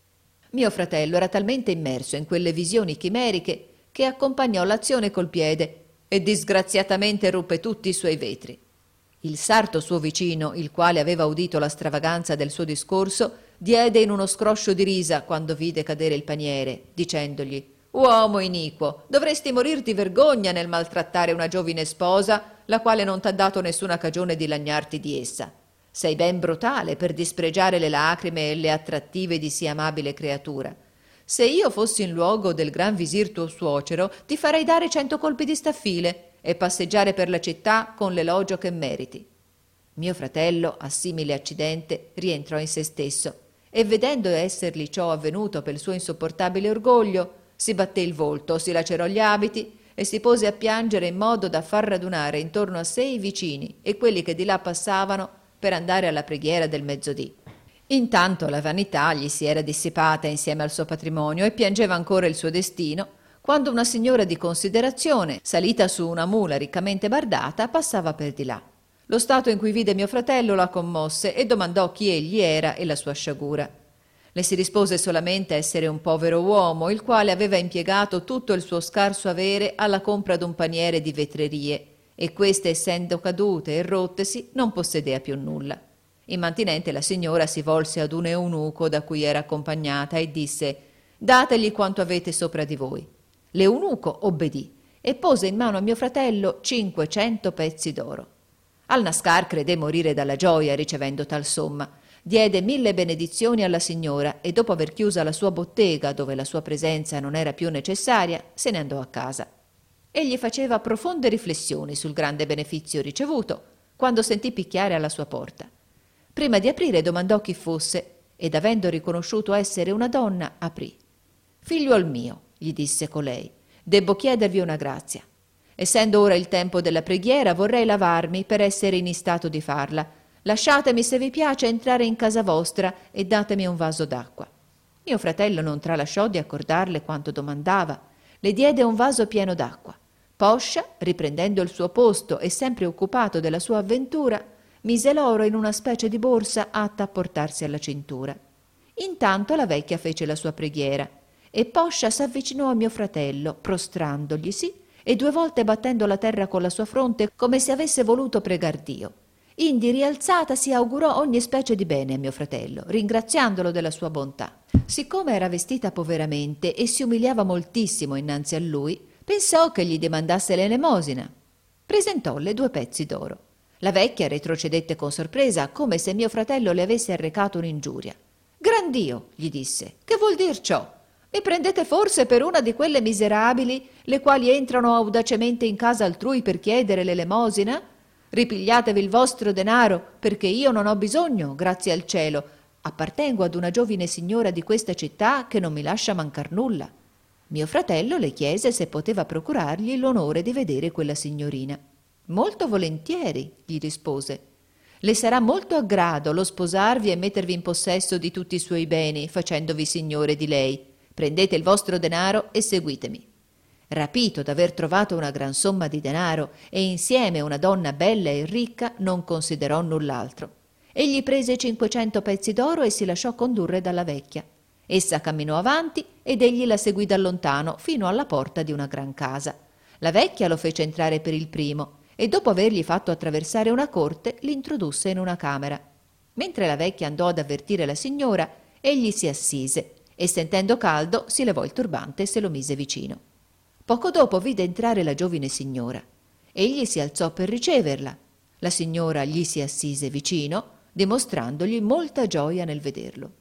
Mio fratello era talmente immerso in quelle visioni chimeriche che accompagnò l'azione col piede e disgraziatamente ruppe tutti i suoi vetri. Il sarto suo vicino, il quale aveva udito la stravaganza del suo discorso, diede in uno scroscio di risa quando vide cadere il paniere, dicendogli: «Uomo iniquo, dovresti morir di vergogna nel maltrattare una giovine sposa, la quale non t'ha dato nessuna cagione di lagnarti di essa. Sei ben brutale per dispregiare le lacrime e le attrattive di sì amabile creatura. Se io fossi in luogo del gran visir tuo suocero, ti farei dare 100 colpi di staffile e passeggiare per la città con l'elogio che meriti». Mio fratello, a simile accidente, rientrò in se stesso e, vedendo essergli ciò avvenuto per il suo insopportabile orgoglio, si batté il volto, si lacerò gli abiti e si pose a piangere in modo da far radunare intorno a sé i vicini e quelli che di là passavano per andare alla preghiera del mezzodì. Intanto la vanità gli si era dissipata insieme al suo patrimonio e piangeva ancora il suo destino, quando una signora di considerazione, salita su una mula riccamente bardata, passava per di là. Lo stato in cui vide mio fratello la commosse e domandò chi egli era e la sua sciagura. Le si rispose solamente essere un povero uomo, il quale aveva impiegato tutto il suo scarso avere alla compra d'un paniere di vetrerie, e queste, essendo cadute e rottesi, non possedea più nulla. Immantinente la signora si volse ad un eunuco da cui era accompagnata e disse: «Dategli quanto avete sopra di voi». L'eunuco obbedì e pose in mano a mio fratello 500 pezzi d'oro. Al Nascar credé morire dalla gioia ricevendo tal somma. Diede 1000 benedizioni alla signora e, dopo aver chiusa la sua bottega, dove la sua presenza non era più necessaria, se ne andò a casa. Egli faceva profonde riflessioni sul grande benefizio ricevuto, quando sentì picchiare alla sua porta. Prima di aprire domandò chi fosse ed avendo riconosciuto essere una donna, aprì. «Figliuol mio», gli disse colei, «debbo chiedervi una grazia. Essendo ora il tempo della preghiera, vorrei lavarmi per essere in istato di farla. Lasciatemi, se vi piace, entrare in casa vostra e datemi un vaso d'acqua». Mio fratello non tralasciò di accordarle quanto domandava. Le diede un vaso pieno d'acqua. Poscia, riprendendo il suo posto e sempre occupato della sua avventura, mise l'oro in una specie di borsa atta a portarsi alla cintura. Intanto la vecchia fece la sua preghiera e Poscia s'avvicinò a mio fratello, prostrandoglisi e 2 volte battendo la terra con la sua fronte come se avesse voluto pregar Dio. Indi rialzata si augurò ogni specie di bene a mio fratello, ringraziandolo della sua bontà. Siccome era vestita poveramente e si umiliava moltissimo innanzi a lui, pensò che gli domandasse l'elemosina. Presentòlle 2 pezzi d'oro. La vecchia retrocedette con sorpresa, come se mio fratello le avesse arrecato un'ingiuria. «Gran Dio», gli disse, «che vuol dir ciò? Mi prendete forse per una di quelle miserabili le quali entrano audacemente in casa altrui per chiedere l'elemosina? Ripigliatevi il vostro denaro, perché io non ho bisogno, grazie al cielo. Appartengo ad una giovine signora di questa città che non mi lascia mancar nulla». Mio fratello le chiese se poteva procurargli l'onore di vedere quella signorina. «Molto volentieri», gli rispose. «Le sarà molto a grado lo sposarvi e mettervi in possesso di tutti i suoi beni, facendovi signore di lei. Prendete il vostro denaro e seguitemi». Rapito d'aver trovato una gran somma di denaro e insieme una donna bella e ricca, non considerò null'altro. Egli prese 500 pezzi d'oro e si lasciò condurre dalla vecchia. Essa camminò avanti ed egli la seguì da lontano fino alla porta di una gran casa. La vecchia lo fece entrare per il primo e dopo avergli fatto attraversare una corte l'introdusse in una camera. Mentre la vecchia andò ad avvertire la signora, egli si assise e sentendo caldo si levò il turbante e se lo mise vicino. Poco dopo vide entrare la giovine signora. Egli si alzò per riceverla. La signora gli si assise vicino, dimostrandogli molta gioia nel vederlo.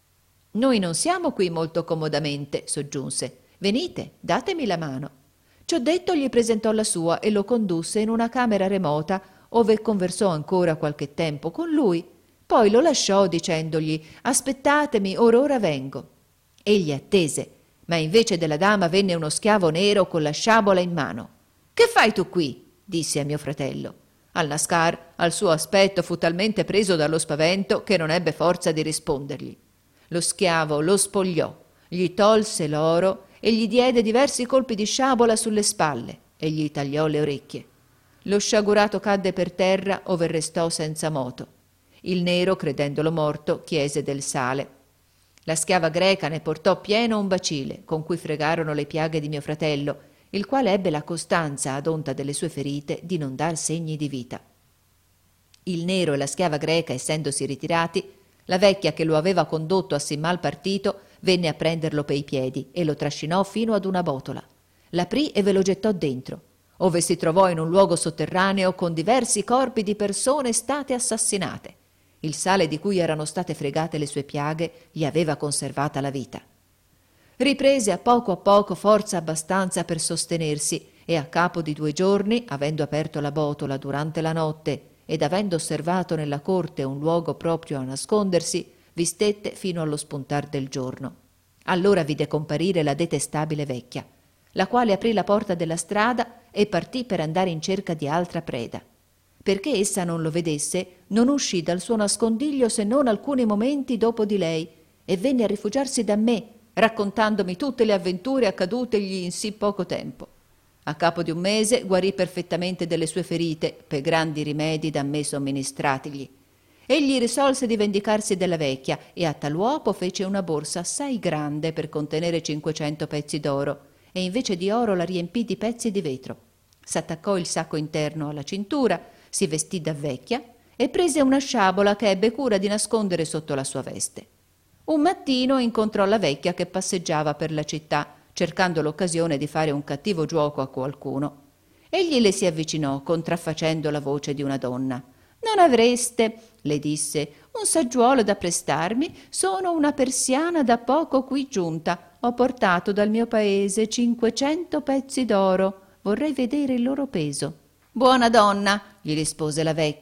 «Noi non siamo qui molto comodamente», soggiunse. «Venite, datemi la mano». Ciò detto gli presentò la sua e lo condusse in una camera remota, ove conversò ancora qualche tempo con lui. Poi lo lasciò dicendogli: «Aspettatemi, or ora vengo». Egli attese, ma invece della dama venne uno schiavo nero con la sciabola in mano. «Che fai tu qui?» disse a mio fratello. Al-Naschar, al suo aspetto, fu talmente preso dallo spavento che non ebbe forza di rispondergli. Lo schiavo lo spogliò, gli tolse l'oro e gli diede diversi colpi di sciabola sulle spalle e gli tagliò le orecchie. Lo sciagurato cadde per terra, ove restò senza moto. Il nero, credendolo morto, chiese del sale. La schiava greca ne portò pieno un bacile, con cui fregarono le piaghe di mio fratello, il quale ebbe la costanza, ad onta delle sue ferite, di non dar segni di vita. Il nero e la schiava greca, essendosi ritirati, la vecchia che lo aveva condotto a sì mal partito venne a prenderlo pei piedi e lo trascinò fino ad una botola. L'aprì e ve lo gettò dentro, ove si trovò in un luogo sotterraneo con diversi corpi di persone state assassinate. Il sale di cui erano state fregate le sue piaghe gli aveva conservata la vita. Riprese a poco forza abbastanza per sostenersi e a capo di 2 giorni, avendo aperto la botola durante la notte ed avendo osservato nella corte un luogo proprio a nascondersi, vi stette fino allo spuntar del giorno. Allora vide comparire la detestabile vecchia, la quale aprì la porta della strada e partì per andare in cerca di altra preda. Perché essa non lo vedesse, non uscì dal suo nascondiglio se non alcuni momenti dopo di lei e venne a rifugiarsi da me, raccontandomi tutte le avventure accadutegli in sì poco tempo. A capo di 1 mese guarì perfettamente delle sue ferite per grandi rimedi da me somministratigli. Egli risolse di vendicarsi della vecchia e a tal uopo fece una borsa assai grande per contenere 500 pezzi d'oro e invece di oro la riempì di pezzi di vetro. S'attaccò il sacco interno alla cintura, si vestì da vecchia e prese una sciabola che ebbe cura di nascondere sotto la sua veste. Un mattino incontrò la vecchia che passeggiava per la città, cercando l'occasione di fare un cattivo giuoco a qualcuno. Egli le si avvicinò, contraffacendo la voce di una donna. «Non avreste», le disse, «un saggiuolo da prestarmi? Sono una persiana da poco qui giunta. Ho portato dal mio paese 500 pezzi d'oro. Vorrei vedere il loro peso». «Buona donna», gli rispose la vecchia,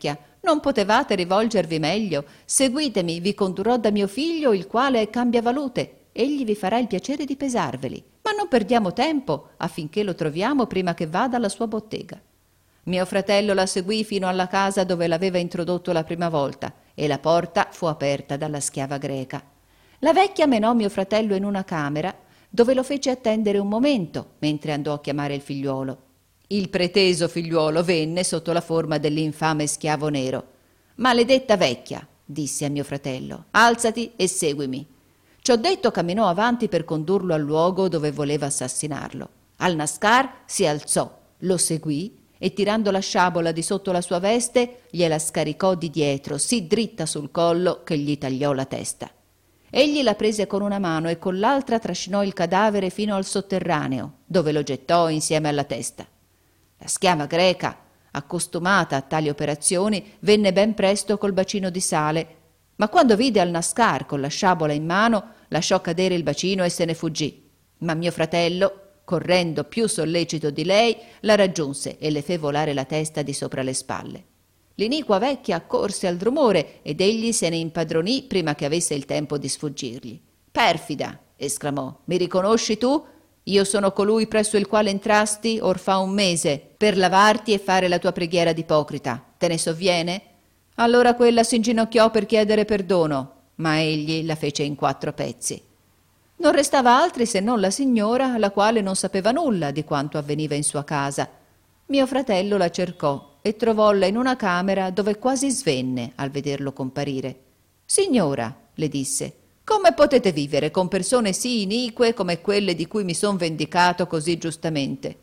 Non potevate rivolgervi meglio? Seguitemi, vi condurrò da mio figlio, il quale è cambiavalute. Egli vi farà il piacere di pesarveli. Ma non perdiamo tempo affinché lo troviamo prima che vada alla sua bottega. Mio fratello la seguì fino alla casa dove l'aveva introdotto la prima volta e la porta fu aperta dalla schiava greca. La vecchia menò mio fratello in una camera dove lo fece attendere un momento mentre andò a chiamare il figliuolo. Il preteso figliuolo venne sotto la forma dell'infame schiavo nero. «Maledetta vecchia», disse a mio fratello, «alzati e seguimi». Ciò detto camminò avanti per condurlo al luogo dove voleva assassinarlo. Al-Naschar si alzò, lo seguì e tirando la sciabola di sotto la sua veste gliela scaricò di dietro, sì dritta sul collo che gli tagliò la testa. Egli la prese con una mano e con l'altra trascinò il cadavere fino al sotterraneo, dove lo gettò insieme alla testa. La schiava greca, accostumata a tali operazioni, venne ben presto col bacino di sale, ma quando vide Al-Naschar con la sciabola in mano, lasciò cadere il bacino e se ne fuggì. Ma mio fratello, correndo più sollecito di lei, la raggiunse e le fe volare la testa di sopra le spalle. L'iniqua vecchia accorse al rumore ed egli se ne impadronì prima che avesse il tempo di sfuggirgli. «Perfida!» esclamò. «Mi riconosci tu? Io sono colui presso il quale entrasti or fa un mese per lavarti e fare la tua preghiera d'ipocrita. Te ne sovviene?» Allora quella s'inginocchiò per chiedere perdono, ma egli la fece in 4 pezzi. Non restava altri se non la signora, la quale non sapeva nulla di quanto avveniva in sua casa. Mio fratello la cercò e trovolla in una camera dove quasi svenne al vederlo comparire. «Signora», le disse, «come potete vivere con persone sì inique come quelle di cui mi son vendicato così giustamente?»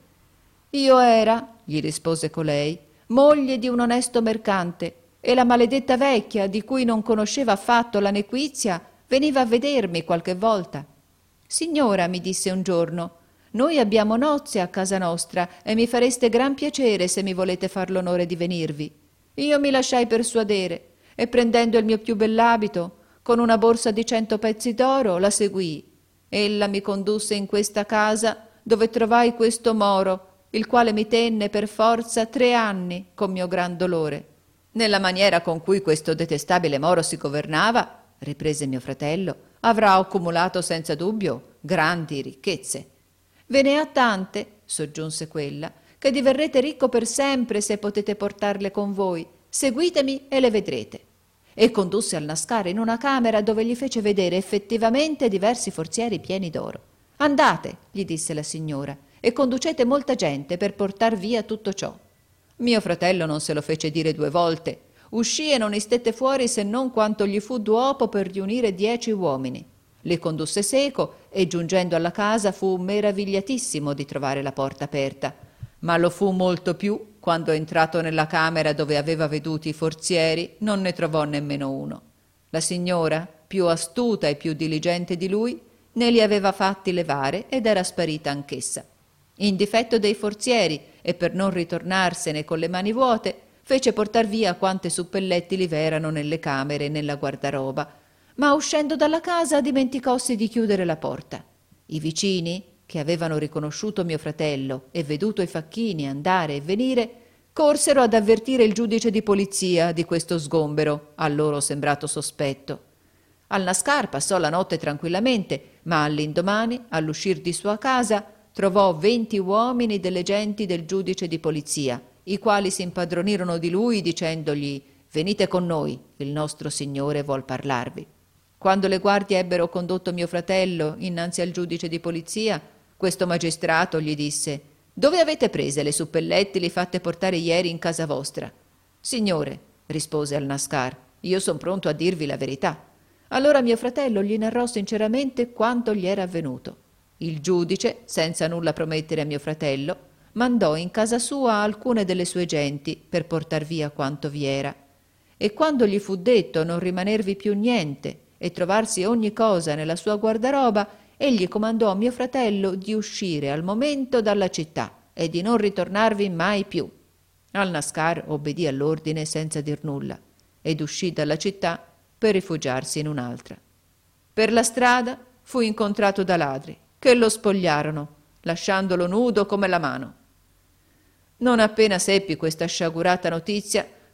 «Io era», gli rispose colei, «moglie di un onesto mercante, e la maledetta vecchia, di cui non conosceva affatto la nequizia, veniva a vedermi qualche volta. Signora, mi disse un giorno, noi abbiamo nozze a casa nostra e mi fareste gran piacere se mi volete far l'onore di venirvi. Io mi lasciai persuadere e prendendo il mio più bell'abito, con una borsa di 100 pezzi d'oro, la seguii. Ella mi condusse in questa casa dove trovai questo moro, il quale mi tenne per forza 3 anni con mio gran dolore. Nella maniera con cui questo detestabile moro si governava, riprese mio fratello, avrà accumulato senza dubbio grandi ricchezze. Ve ne ha tante, soggiunse quella, che diverrete ricco per sempre se potete portarle con voi. Seguitemi e le vedrete. E condusse Al-Naschar in una camera dove gli fece vedere effettivamente diversi forzieri pieni d'oro. Andate, gli disse la signora, e conducete molta gente per portar via tutto ciò. Mio fratello non se lo fece dire 2 volte. Uscì e non istette fuori se non quanto gli fu d'uopo per riunire 10 uomini. Li condusse seco e giungendo alla casa fu meravigliatissimo di trovare la porta aperta, ma lo fu molto più quando entrato nella camera dove aveva veduti i forzieri non ne trovò nemmeno uno. La signora, più astuta e più diligente di lui, ne li aveva fatti levare ed era sparita anch'essa. In difetto dei forzieri e per non ritornarsene con le mani vuote, fece portar via quante suppellettili v'erano nelle camere e nella guardaroba, ma uscendo dalla casa dimenticossi di chiudere la porta. I vicini, che avevano riconosciuto mio fratello e veduto i facchini andare e venire, corsero ad avvertire il giudice di polizia di questo sgombero, a loro sembrato sospetto. Al-Naschar passò la notte tranquillamente, ma all'indomani, all'uscir di sua casa, trovò 20 uomini delle genti del giudice di polizia, i quali si impadronirono di lui dicendogli «Venite con noi, il nostro signore vuol parlarvi». Quando le guardie ebbero condotto mio fratello innanzi al giudice di polizia, questo magistrato gli disse «Dove avete prese le suppellettili fatte portare ieri in casa vostra?» «Signore», rispose Al-Naschar, «io son pronto a dirvi la verità». Allora mio fratello gli narrò sinceramente quanto gli era avvenuto. Il giudice, senza nulla promettere a mio fratello, mandò in casa sua alcune delle sue genti per portar via quanto vi era. E quando gli fu detto non rimanervi più niente e trovarsi ogni cosa nella sua guardaroba, egli comandò a mio fratello di uscire al momento dalla città e di non ritornarvi mai più. Al-Naschar obbedì all'ordine senza dir nulla ed uscì dalla città per rifugiarsi in un'altra. Per la strada fu incontrato da ladri che lo spogliarono, lasciandolo nudo come la mano. Non appena seppi questa sciagurata notizia,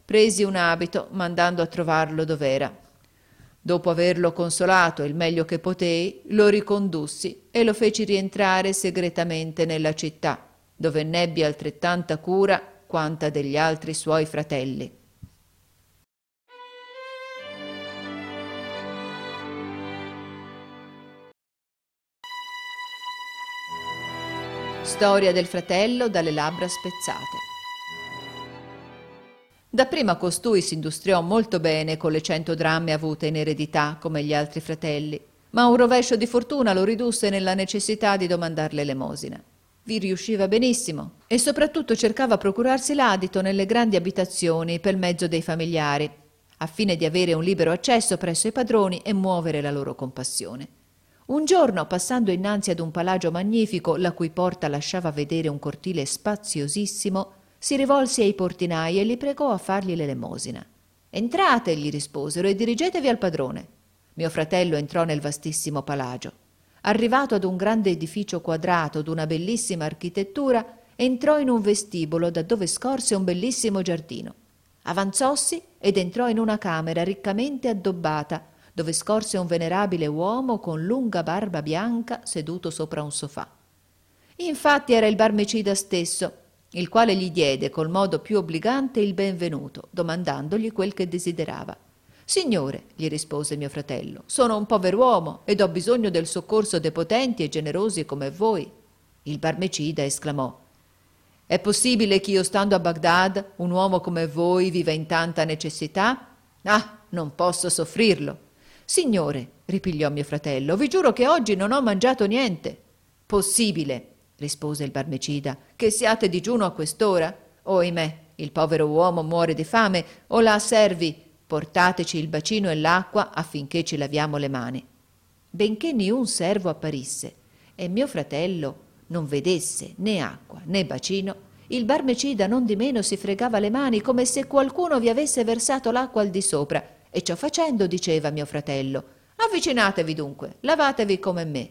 Presi un abito, mandando a trovarlo dov'era. Dopo averlo consolato il meglio che potei, lo ricondussi e lo feci rientrare segretamente nella città, dove n'ebbi altrettanta cura quanta degli altri suoi fratelli. Storia del fratello dalle labbra spezzate. Dapprima costui s'industriò molto bene con le 100 dramme avute in eredità come gli altri fratelli, ma un rovescio di fortuna lo ridusse nella necessità di domandar l'elemosina. Vi riusciva benissimo e soprattutto cercava procurarsi l'adito nelle grandi abitazioni per mezzo dei familiari, affine di avere un libero accesso presso i padroni e muovere la loro compassione. Un giorno, passando innanzi ad un palagio magnifico, la cui porta lasciava vedere un cortile spaziosissimo, si rivolse ai portinai e li pregò a fargli l'elemosina. «Entrate», gli risposero, «e dirigetevi al padrone». Mio fratello entrò nel vastissimo palagio. Arrivato ad un grande edificio quadrato d'una bellissima architettura, entrò in un vestibolo da dove scorse un bellissimo giardino. Avanzossi ed entrò in una camera riccamente addobbata, dove scorse un venerabile uomo con lunga barba bianca seduto sopra un sofà. Infatti era il Barmecida stesso, il quale gli diede col modo più obbligante il benvenuto, domandandogli quel che desiderava. «Signore», gli rispose mio fratello, «sono un pover'uomo ed ho bisogno del soccorso dei potenti e generosi come voi». Il Barmecida esclamò: «È possibile che io, stando a Bagdad, un uomo come voi viva in tanta necessità? Ah, non posso soffrirlo». «Signore», ripigliò mio fratello, «vi giuro che oggi non ho mangiato niente». «Possibile», rispose il Barmecida, «che siate digiuno a quest'ora? Oimè, il povero uomo muore di fame. O là, servi, portateci il bacino e l'acqua affinché ci laviamo le mani». Benché niun servo apparisse e mio fratello non vedesse né acqua né bacino, il Barmecida non di meno si fregava le mani come se qualcuno vi avesse versato l'acqua al di sopra, e ciò facendo diceva mio fratello: «Avvicinatevi dunque, lavatevi come me».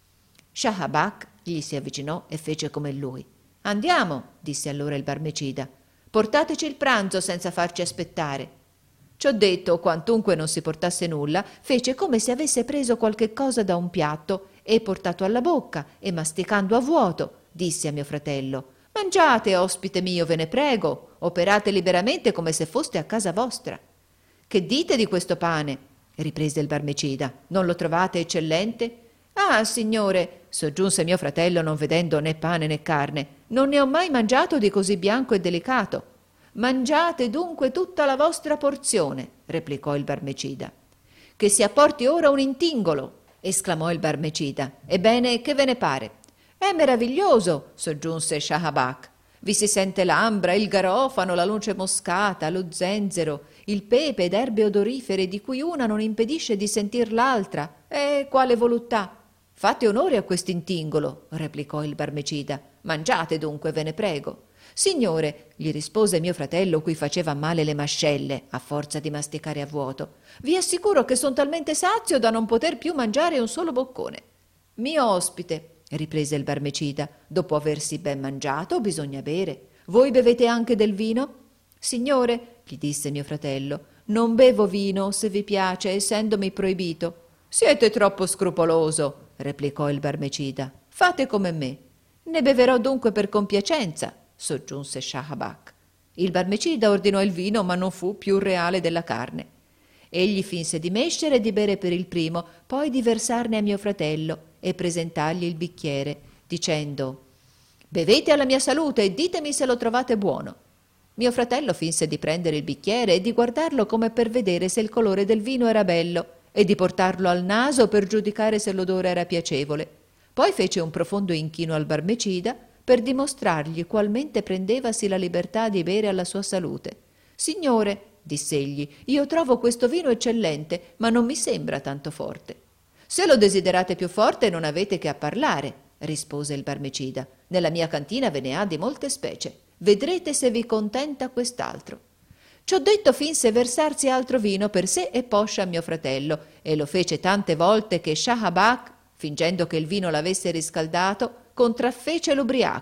Shahabak gli si avvicinò e fece come lui. «Andiamo», disse allora il Barmecida, «portateci il pranzo senza farci aspettare». Ciò detto, quantunque non si portasse nulla, fece come se avesse preso qualche cosa da un piatto e portato alla bocca, e masticando a vuoto disse a mio fratello: «Mangiate, ospite mio, ve ne prego, operate liberamente come se foste a casa vostra». «Che dite di questo pane?» riprese il Barmecida. «Non lo trovate eccellente?» «Ah, signore», soggiunse mio fratello, non vedendo né pane né carne, «non ne ho mai mangiato di così bianco e delicato». «Mangiate dunque tutta la vostra porzione», replicò il Barmecida. «Che si apporti ora un intingolo», esclamò il Barmecida. «Ebbene, che ve ne pare?» «È meraviglioso», soggiunse Shahabak. «Vi si sente l'ambra, il garofano, la noce moscata, lo zenzero, il pepe ed erbe odorifere di cui una non impedisce di sentir l'altra. Quale voluttà!» «Fate onore a quest'intingolo», replicò il Barmecida. «Mangiate dunque, ve ne prego». «Signore», gli rispose mio fratello, cui faceva male le mascelle a forza di masticare a vuoto, «vi assicuro che son talmente sazio da non poter più mangiare un solo boccone». «Mio ospite», riprese il Barmecida, «dopo aversi ben mangiato bisogna bere. Voi bevete anche del vino?» «Signore», gli disse mio fratello, «non bevo vino, se vi piace, essendomi proibito». «Siete troppo scrupoloso», replicò il Barmecida. «Fate come me». «Ne beverò dunque per compiacenza», soggiunse Shahabak. Il Barmecida ordinò il vino, ma non fu più reale della carne. Egli finse di mescere e di bere per il primo, poi di versarne a mio fratello e presentargli il bicchiere, dicendo: «Bevete alla mia salute e ditemi se lo trovate buono». Mio fratello finse di prendere il bicchiere e di guardarlo come per vedere se il colore del vino era bello e di portarlo al naso per giudicare se l'odore era piacevole. Poi fece un profondo inchino al Barmecida per dimostrargli qualmente prendevasi la libertà di bere alla sua salute. «Signore», diss'egli, «io trovo questo vino eccellente, ma non mi sembra tanto forte». «Se lo desiderate più forte non avete che a parlare», rispose il Barmecida. «Nella mia cantina ve ne ha di molte specie. Vedrete se vi contenta quest'altro». Ciò detto finse versarsi altro vino per sé e poscia a mio fratello, e lo fece tante volte che Shahabak, fingendo che il vino l'avesse riscaldato, contraffece l'ubriaco,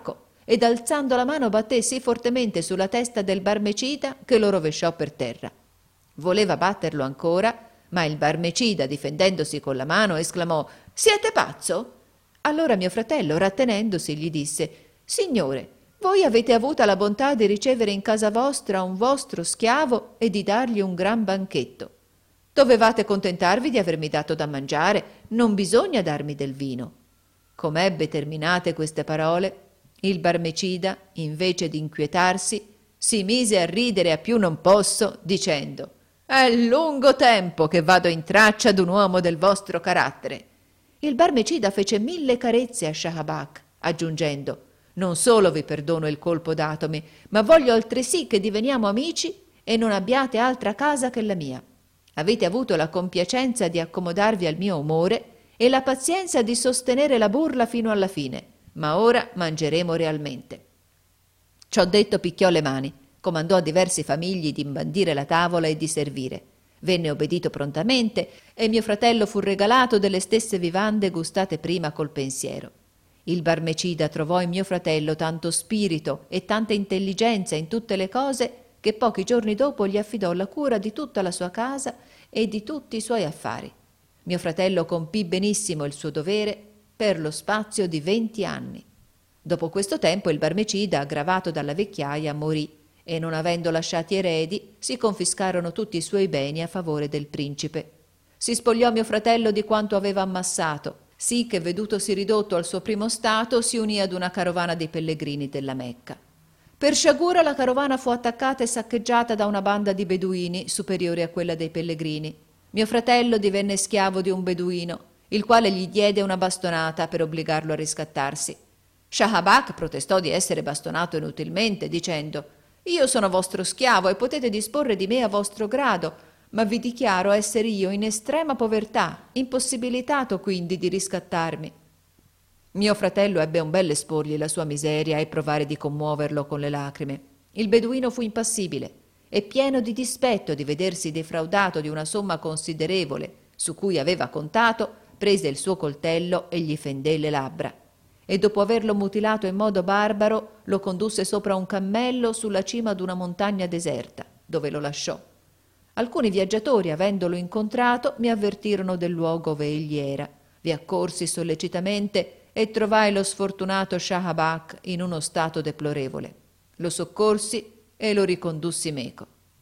ed alzando la mano batté sì fortemente sulla testa del Barmecida che lo rovesciò per terra. Voleva batterlo ancora, ma il Barmecida, difendendosi con la mano, esclamò: «Siete pazzo?» Allora mio fratello, rattenendosi, gli disse: «Signore, voi avete avuta la bontà di ricevere in casa vostra un vostro schiavo e di dargli un gran banchetto. Dovevate contentarvi di avermi dato da mangiare, non bisogna darmi del vino». Com'ebbe terminate queste parole, il Barmecida, invece di inquietarsi, si mise a ridere a più non posso, dicendo: «È lungo tempo che vado in traccia d'un uomo del vostro carattere». Il Barmecida fece 1000 carezze a Shahabak, aggiungendo: «Non solo vi perdono il colpo datomi, ma voglio altresì che diveniamo amici e non abbiate altra casa che la mia. Avete avuto la compiacenza di accomodarvi al mio umore e la pazienza di sostenere la burla fino alla fine, ma ora mangeremo realmente». Ciò detto picchiò le mani, comandò a diversi famigli di imbandire la tavola e di servire. Venne obbedito prontamente e mio fratello fu regalato delle stesse vivande gustate prima col pensiero. Il Barmecida trovò in mio fratello tanto spirito e tanta intelligenza in tutte le cose che pochi giorni dopo gli affidò la cura di tutta la sua casa e di tutti i suoi affari. Mio fratello compì benissimo il suo dovere per lo spazio di 20 anni. Dopo questo tempo il Barmecida, aggravato dalla vecchiaia, morì e non avendo lasciati eredi si confiscarono tutti i suoi beni a favore del principe. Si spogliò mio fratello di quanto aveva ammassato, sì che vedutosi ridotto al suo primo stato si unì ad una carovana dei pellegrini della Mecca. Per sciagura la carovana fu attaccata e saccheggiata da una banda di beduini superiore a quella dei pellegrini. Mio fratello divenne schiavo di un beduino, il quale gli diede una bastonata per obbligarlo a riscattarsi. Shahabak protestò di essere bastonato inutilmente, dicendo: «Io sono vostro schiavo e potete disporre di me a vostro grado, ma vi dichiaro essere io in estrema povertà, impossibilitato quindi di riscattarmi». Mio fratello ebbe un bel esporgli la sua miseria e provare di commuoverlo con le lacrime. Il beduino fu impassibile e pieno di dispetto di vedersi defraudato di una somma considerevole su cui aveva contato, prese il suo coltello e gli fendé le labbra. E dopo averlo mutilato in modo barbaro lo condusse sopra un cammello sulla cima d'una montagna deserta, dove lo lasciò. Alcuni viaggiatori, avendolo incontrato, mi avvertirono del luogo ove egli era. Vi accorsi sollecitamente e trovai lo sfortunato Shahabak in uno stato deplorevole. Lo soccorsi e lo ricondussi meco.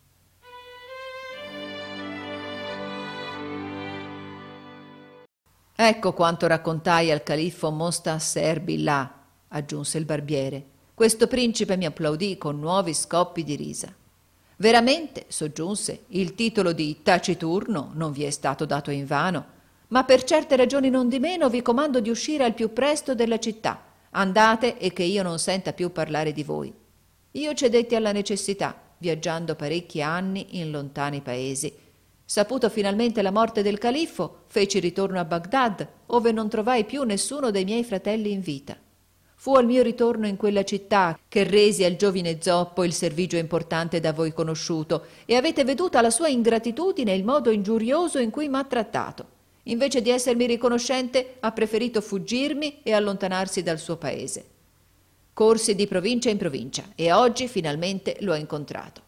«Ecco quanto raccontai al califfo Mostasser Billah», aggiunse il barbiere. «Questo principe mi applaudì con nuovi scoppi di risa». «Veramente», soggiunse, «il titolo di taciturno non vi è stato dato invano, ma per certe ragioni nondimeno vi comando di uscire al più presto della città. Andate e che io non senta più parlare di voi». Io cedetti alla necessità, viaggiando parecchi anni in lontani paesi. Saputo finalmente la morte del califfo, feci ritorno a Bagdad, ove non trovai più nessuno dei miei fratelli in vita. Fu al mio ritorno in quella città che resi al giovine zoppo il servigio importante da voi conosciuto e avete veduta la sua ingratitudine e il modo ingiurioso in cui m'ha trattato. Invece di essermi riconoscente, ha preferito fuggirmi e allontanarsi dal suo paese. Corsi di provincia in provincia e oggi finalmente l'ho incontrato.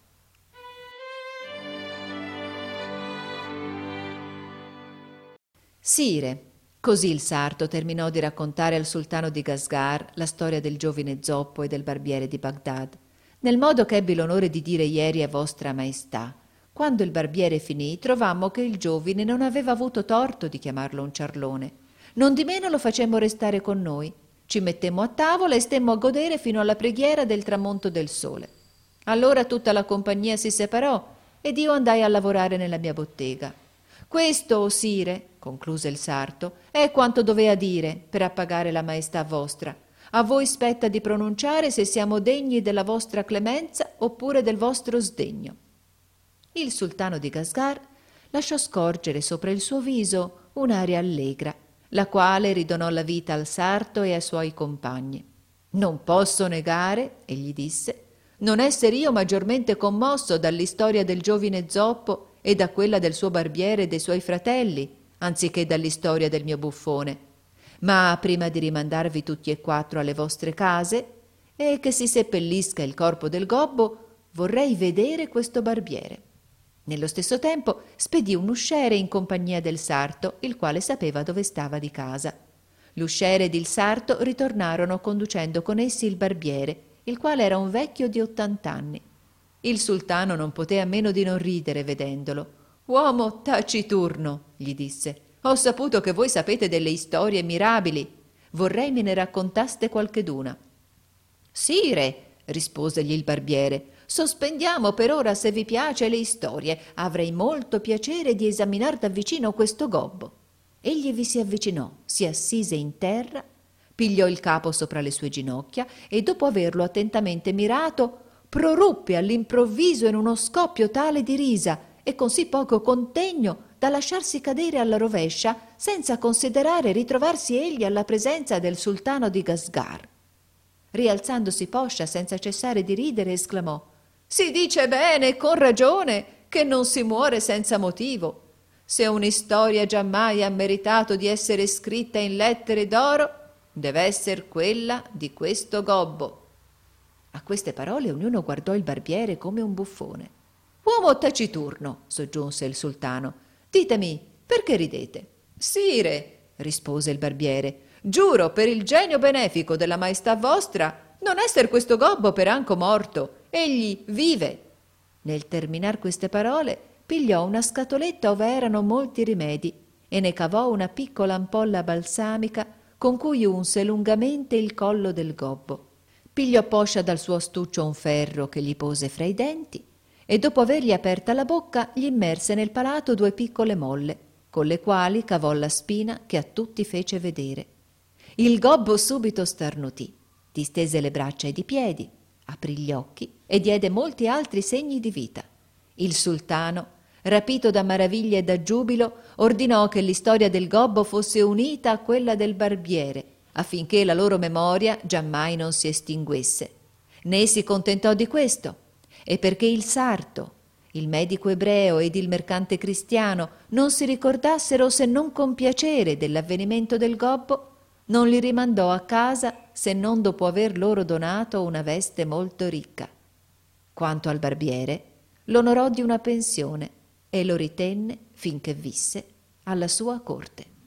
Sire, così il sarto terminò di raccontare al sultano di Gasgar la storia del giovine zoppo e del barbiere di Bagdad, nel modo che ebbi l'onore di dire ieri a vostra maestà. Quando il barbiere finì, trovammo che il giovine non aveva avuto torto di chiamarlo un ciarlone. Nondimeno lo facemmo restare con noi. Ci mettemmo a tavola e stemmo a godere fino alla preghiera del tramonto del sole. Allora tutta la compagnia si separò ed io andai a lavorare nella mia bottega. «Questo, o sire», concluse il sarto, «è quanto dovea dire per appagare la maestà vostra. A voi spetta di pronunciare se siamo degni della vostra clemenza oppure del vostro sdegno». Il sultano di Gasgar lasciò scorgere sopra il suo viso un'aria allegra, la quale ridonò la vita al sarto e ai suoi compagni. «Non posso negare», egli disse, «non esser io maggiormente commosso dall'istoria del giovine zoppo e da quella del suo barbiere e dei suoi fratelli, anziché dall'istoria del mio buffone. Ma prima di rimandarvi tutti e quattro alle vostre case, e che si seppellisca il corpo del gobbo, vorrei vedere questo barbiere. Nello stesso tempo spedì un usciere in compagnia del sarto, il quale sapeva dove stava di casa. L'usciere ed il sarto ritornarono conducendo con essi il barbiere, il quale era un vecchio di 80 anni. Il sultano non poté a meno di non ridere vedendolo. «Uomo taciturno», gli disse, «ho saputo che voi sapete delle storie mirabili. Vorrei me ne raccontaste qualcheduna». «Sire», risposegli il barbiere, «sospendiamo per ora, se vi piace, le storie. Avrei molto piacere di esaminar da vicino questo gobbo». Egli vi si avvicinò, si assise in terra, pigliò il capo sopra le sue ginocchia e, dopo averlo attentamente mirato, proruppe all'improvviso in uno scoppio tale di risa e con sì poco contegno da lasciarsi cadere alla rovescia senza considerare ritrovarsi egli alla presenza del sultano di Gasgar. Rialzandosi poscia senza cessare di ridere, esclamò: «Si dice bene, con ragione, che non si muore senza motivo. Se un'istoria giammai ha meritato di essere scritta in lettere d'oro, deve esser quella di questo gobbo». A queste parole ognuno guardò il barbiere come un buffone. «Uomo taciturno», soggiunse il sultano, «ditemi, perché ridete?» «Sire», rispose il barbiere, «giuro per il genio benefico della maestà vostra non esser questo gobbo per anco morto. Egli vive». Nel terminar queste parole pigliò una scatoletta ove erano molti rimedi e ne cavò una piccola ampolla balsamica con cui unse lungamente il collo del gobbo. Pigliò poscia dal suo astuccio un ferro che gli pose fra i denti e, dopo avergli aperta la bocca, gli immerse nel palato 2 piccole molle, con le quali cavò la spina che a tutti fece vedere. Il gobbo subito starnutì, distese le braccia ed i piedi, aprì gli occhi e diede molti altri segni di vita. Il sultano, rapito da maraviglia e da giubilo, ordinò che l'istoria del gobbo fosse unita a quella del barbiere, affinché la loro memoria giammai non si estinguesse. Né si contentò di questo, e perché il sarto, il medico ebreo ed il mercante cristiano non si ricordassero se non con piacere dell'avvenimento del gobbo, non li rimandò a casa se non dopo aver loro donato una veste molto ricca. Quanto al barbiere, l'onorò di una pensione e lo ritenne, finché visse, alla sua corte.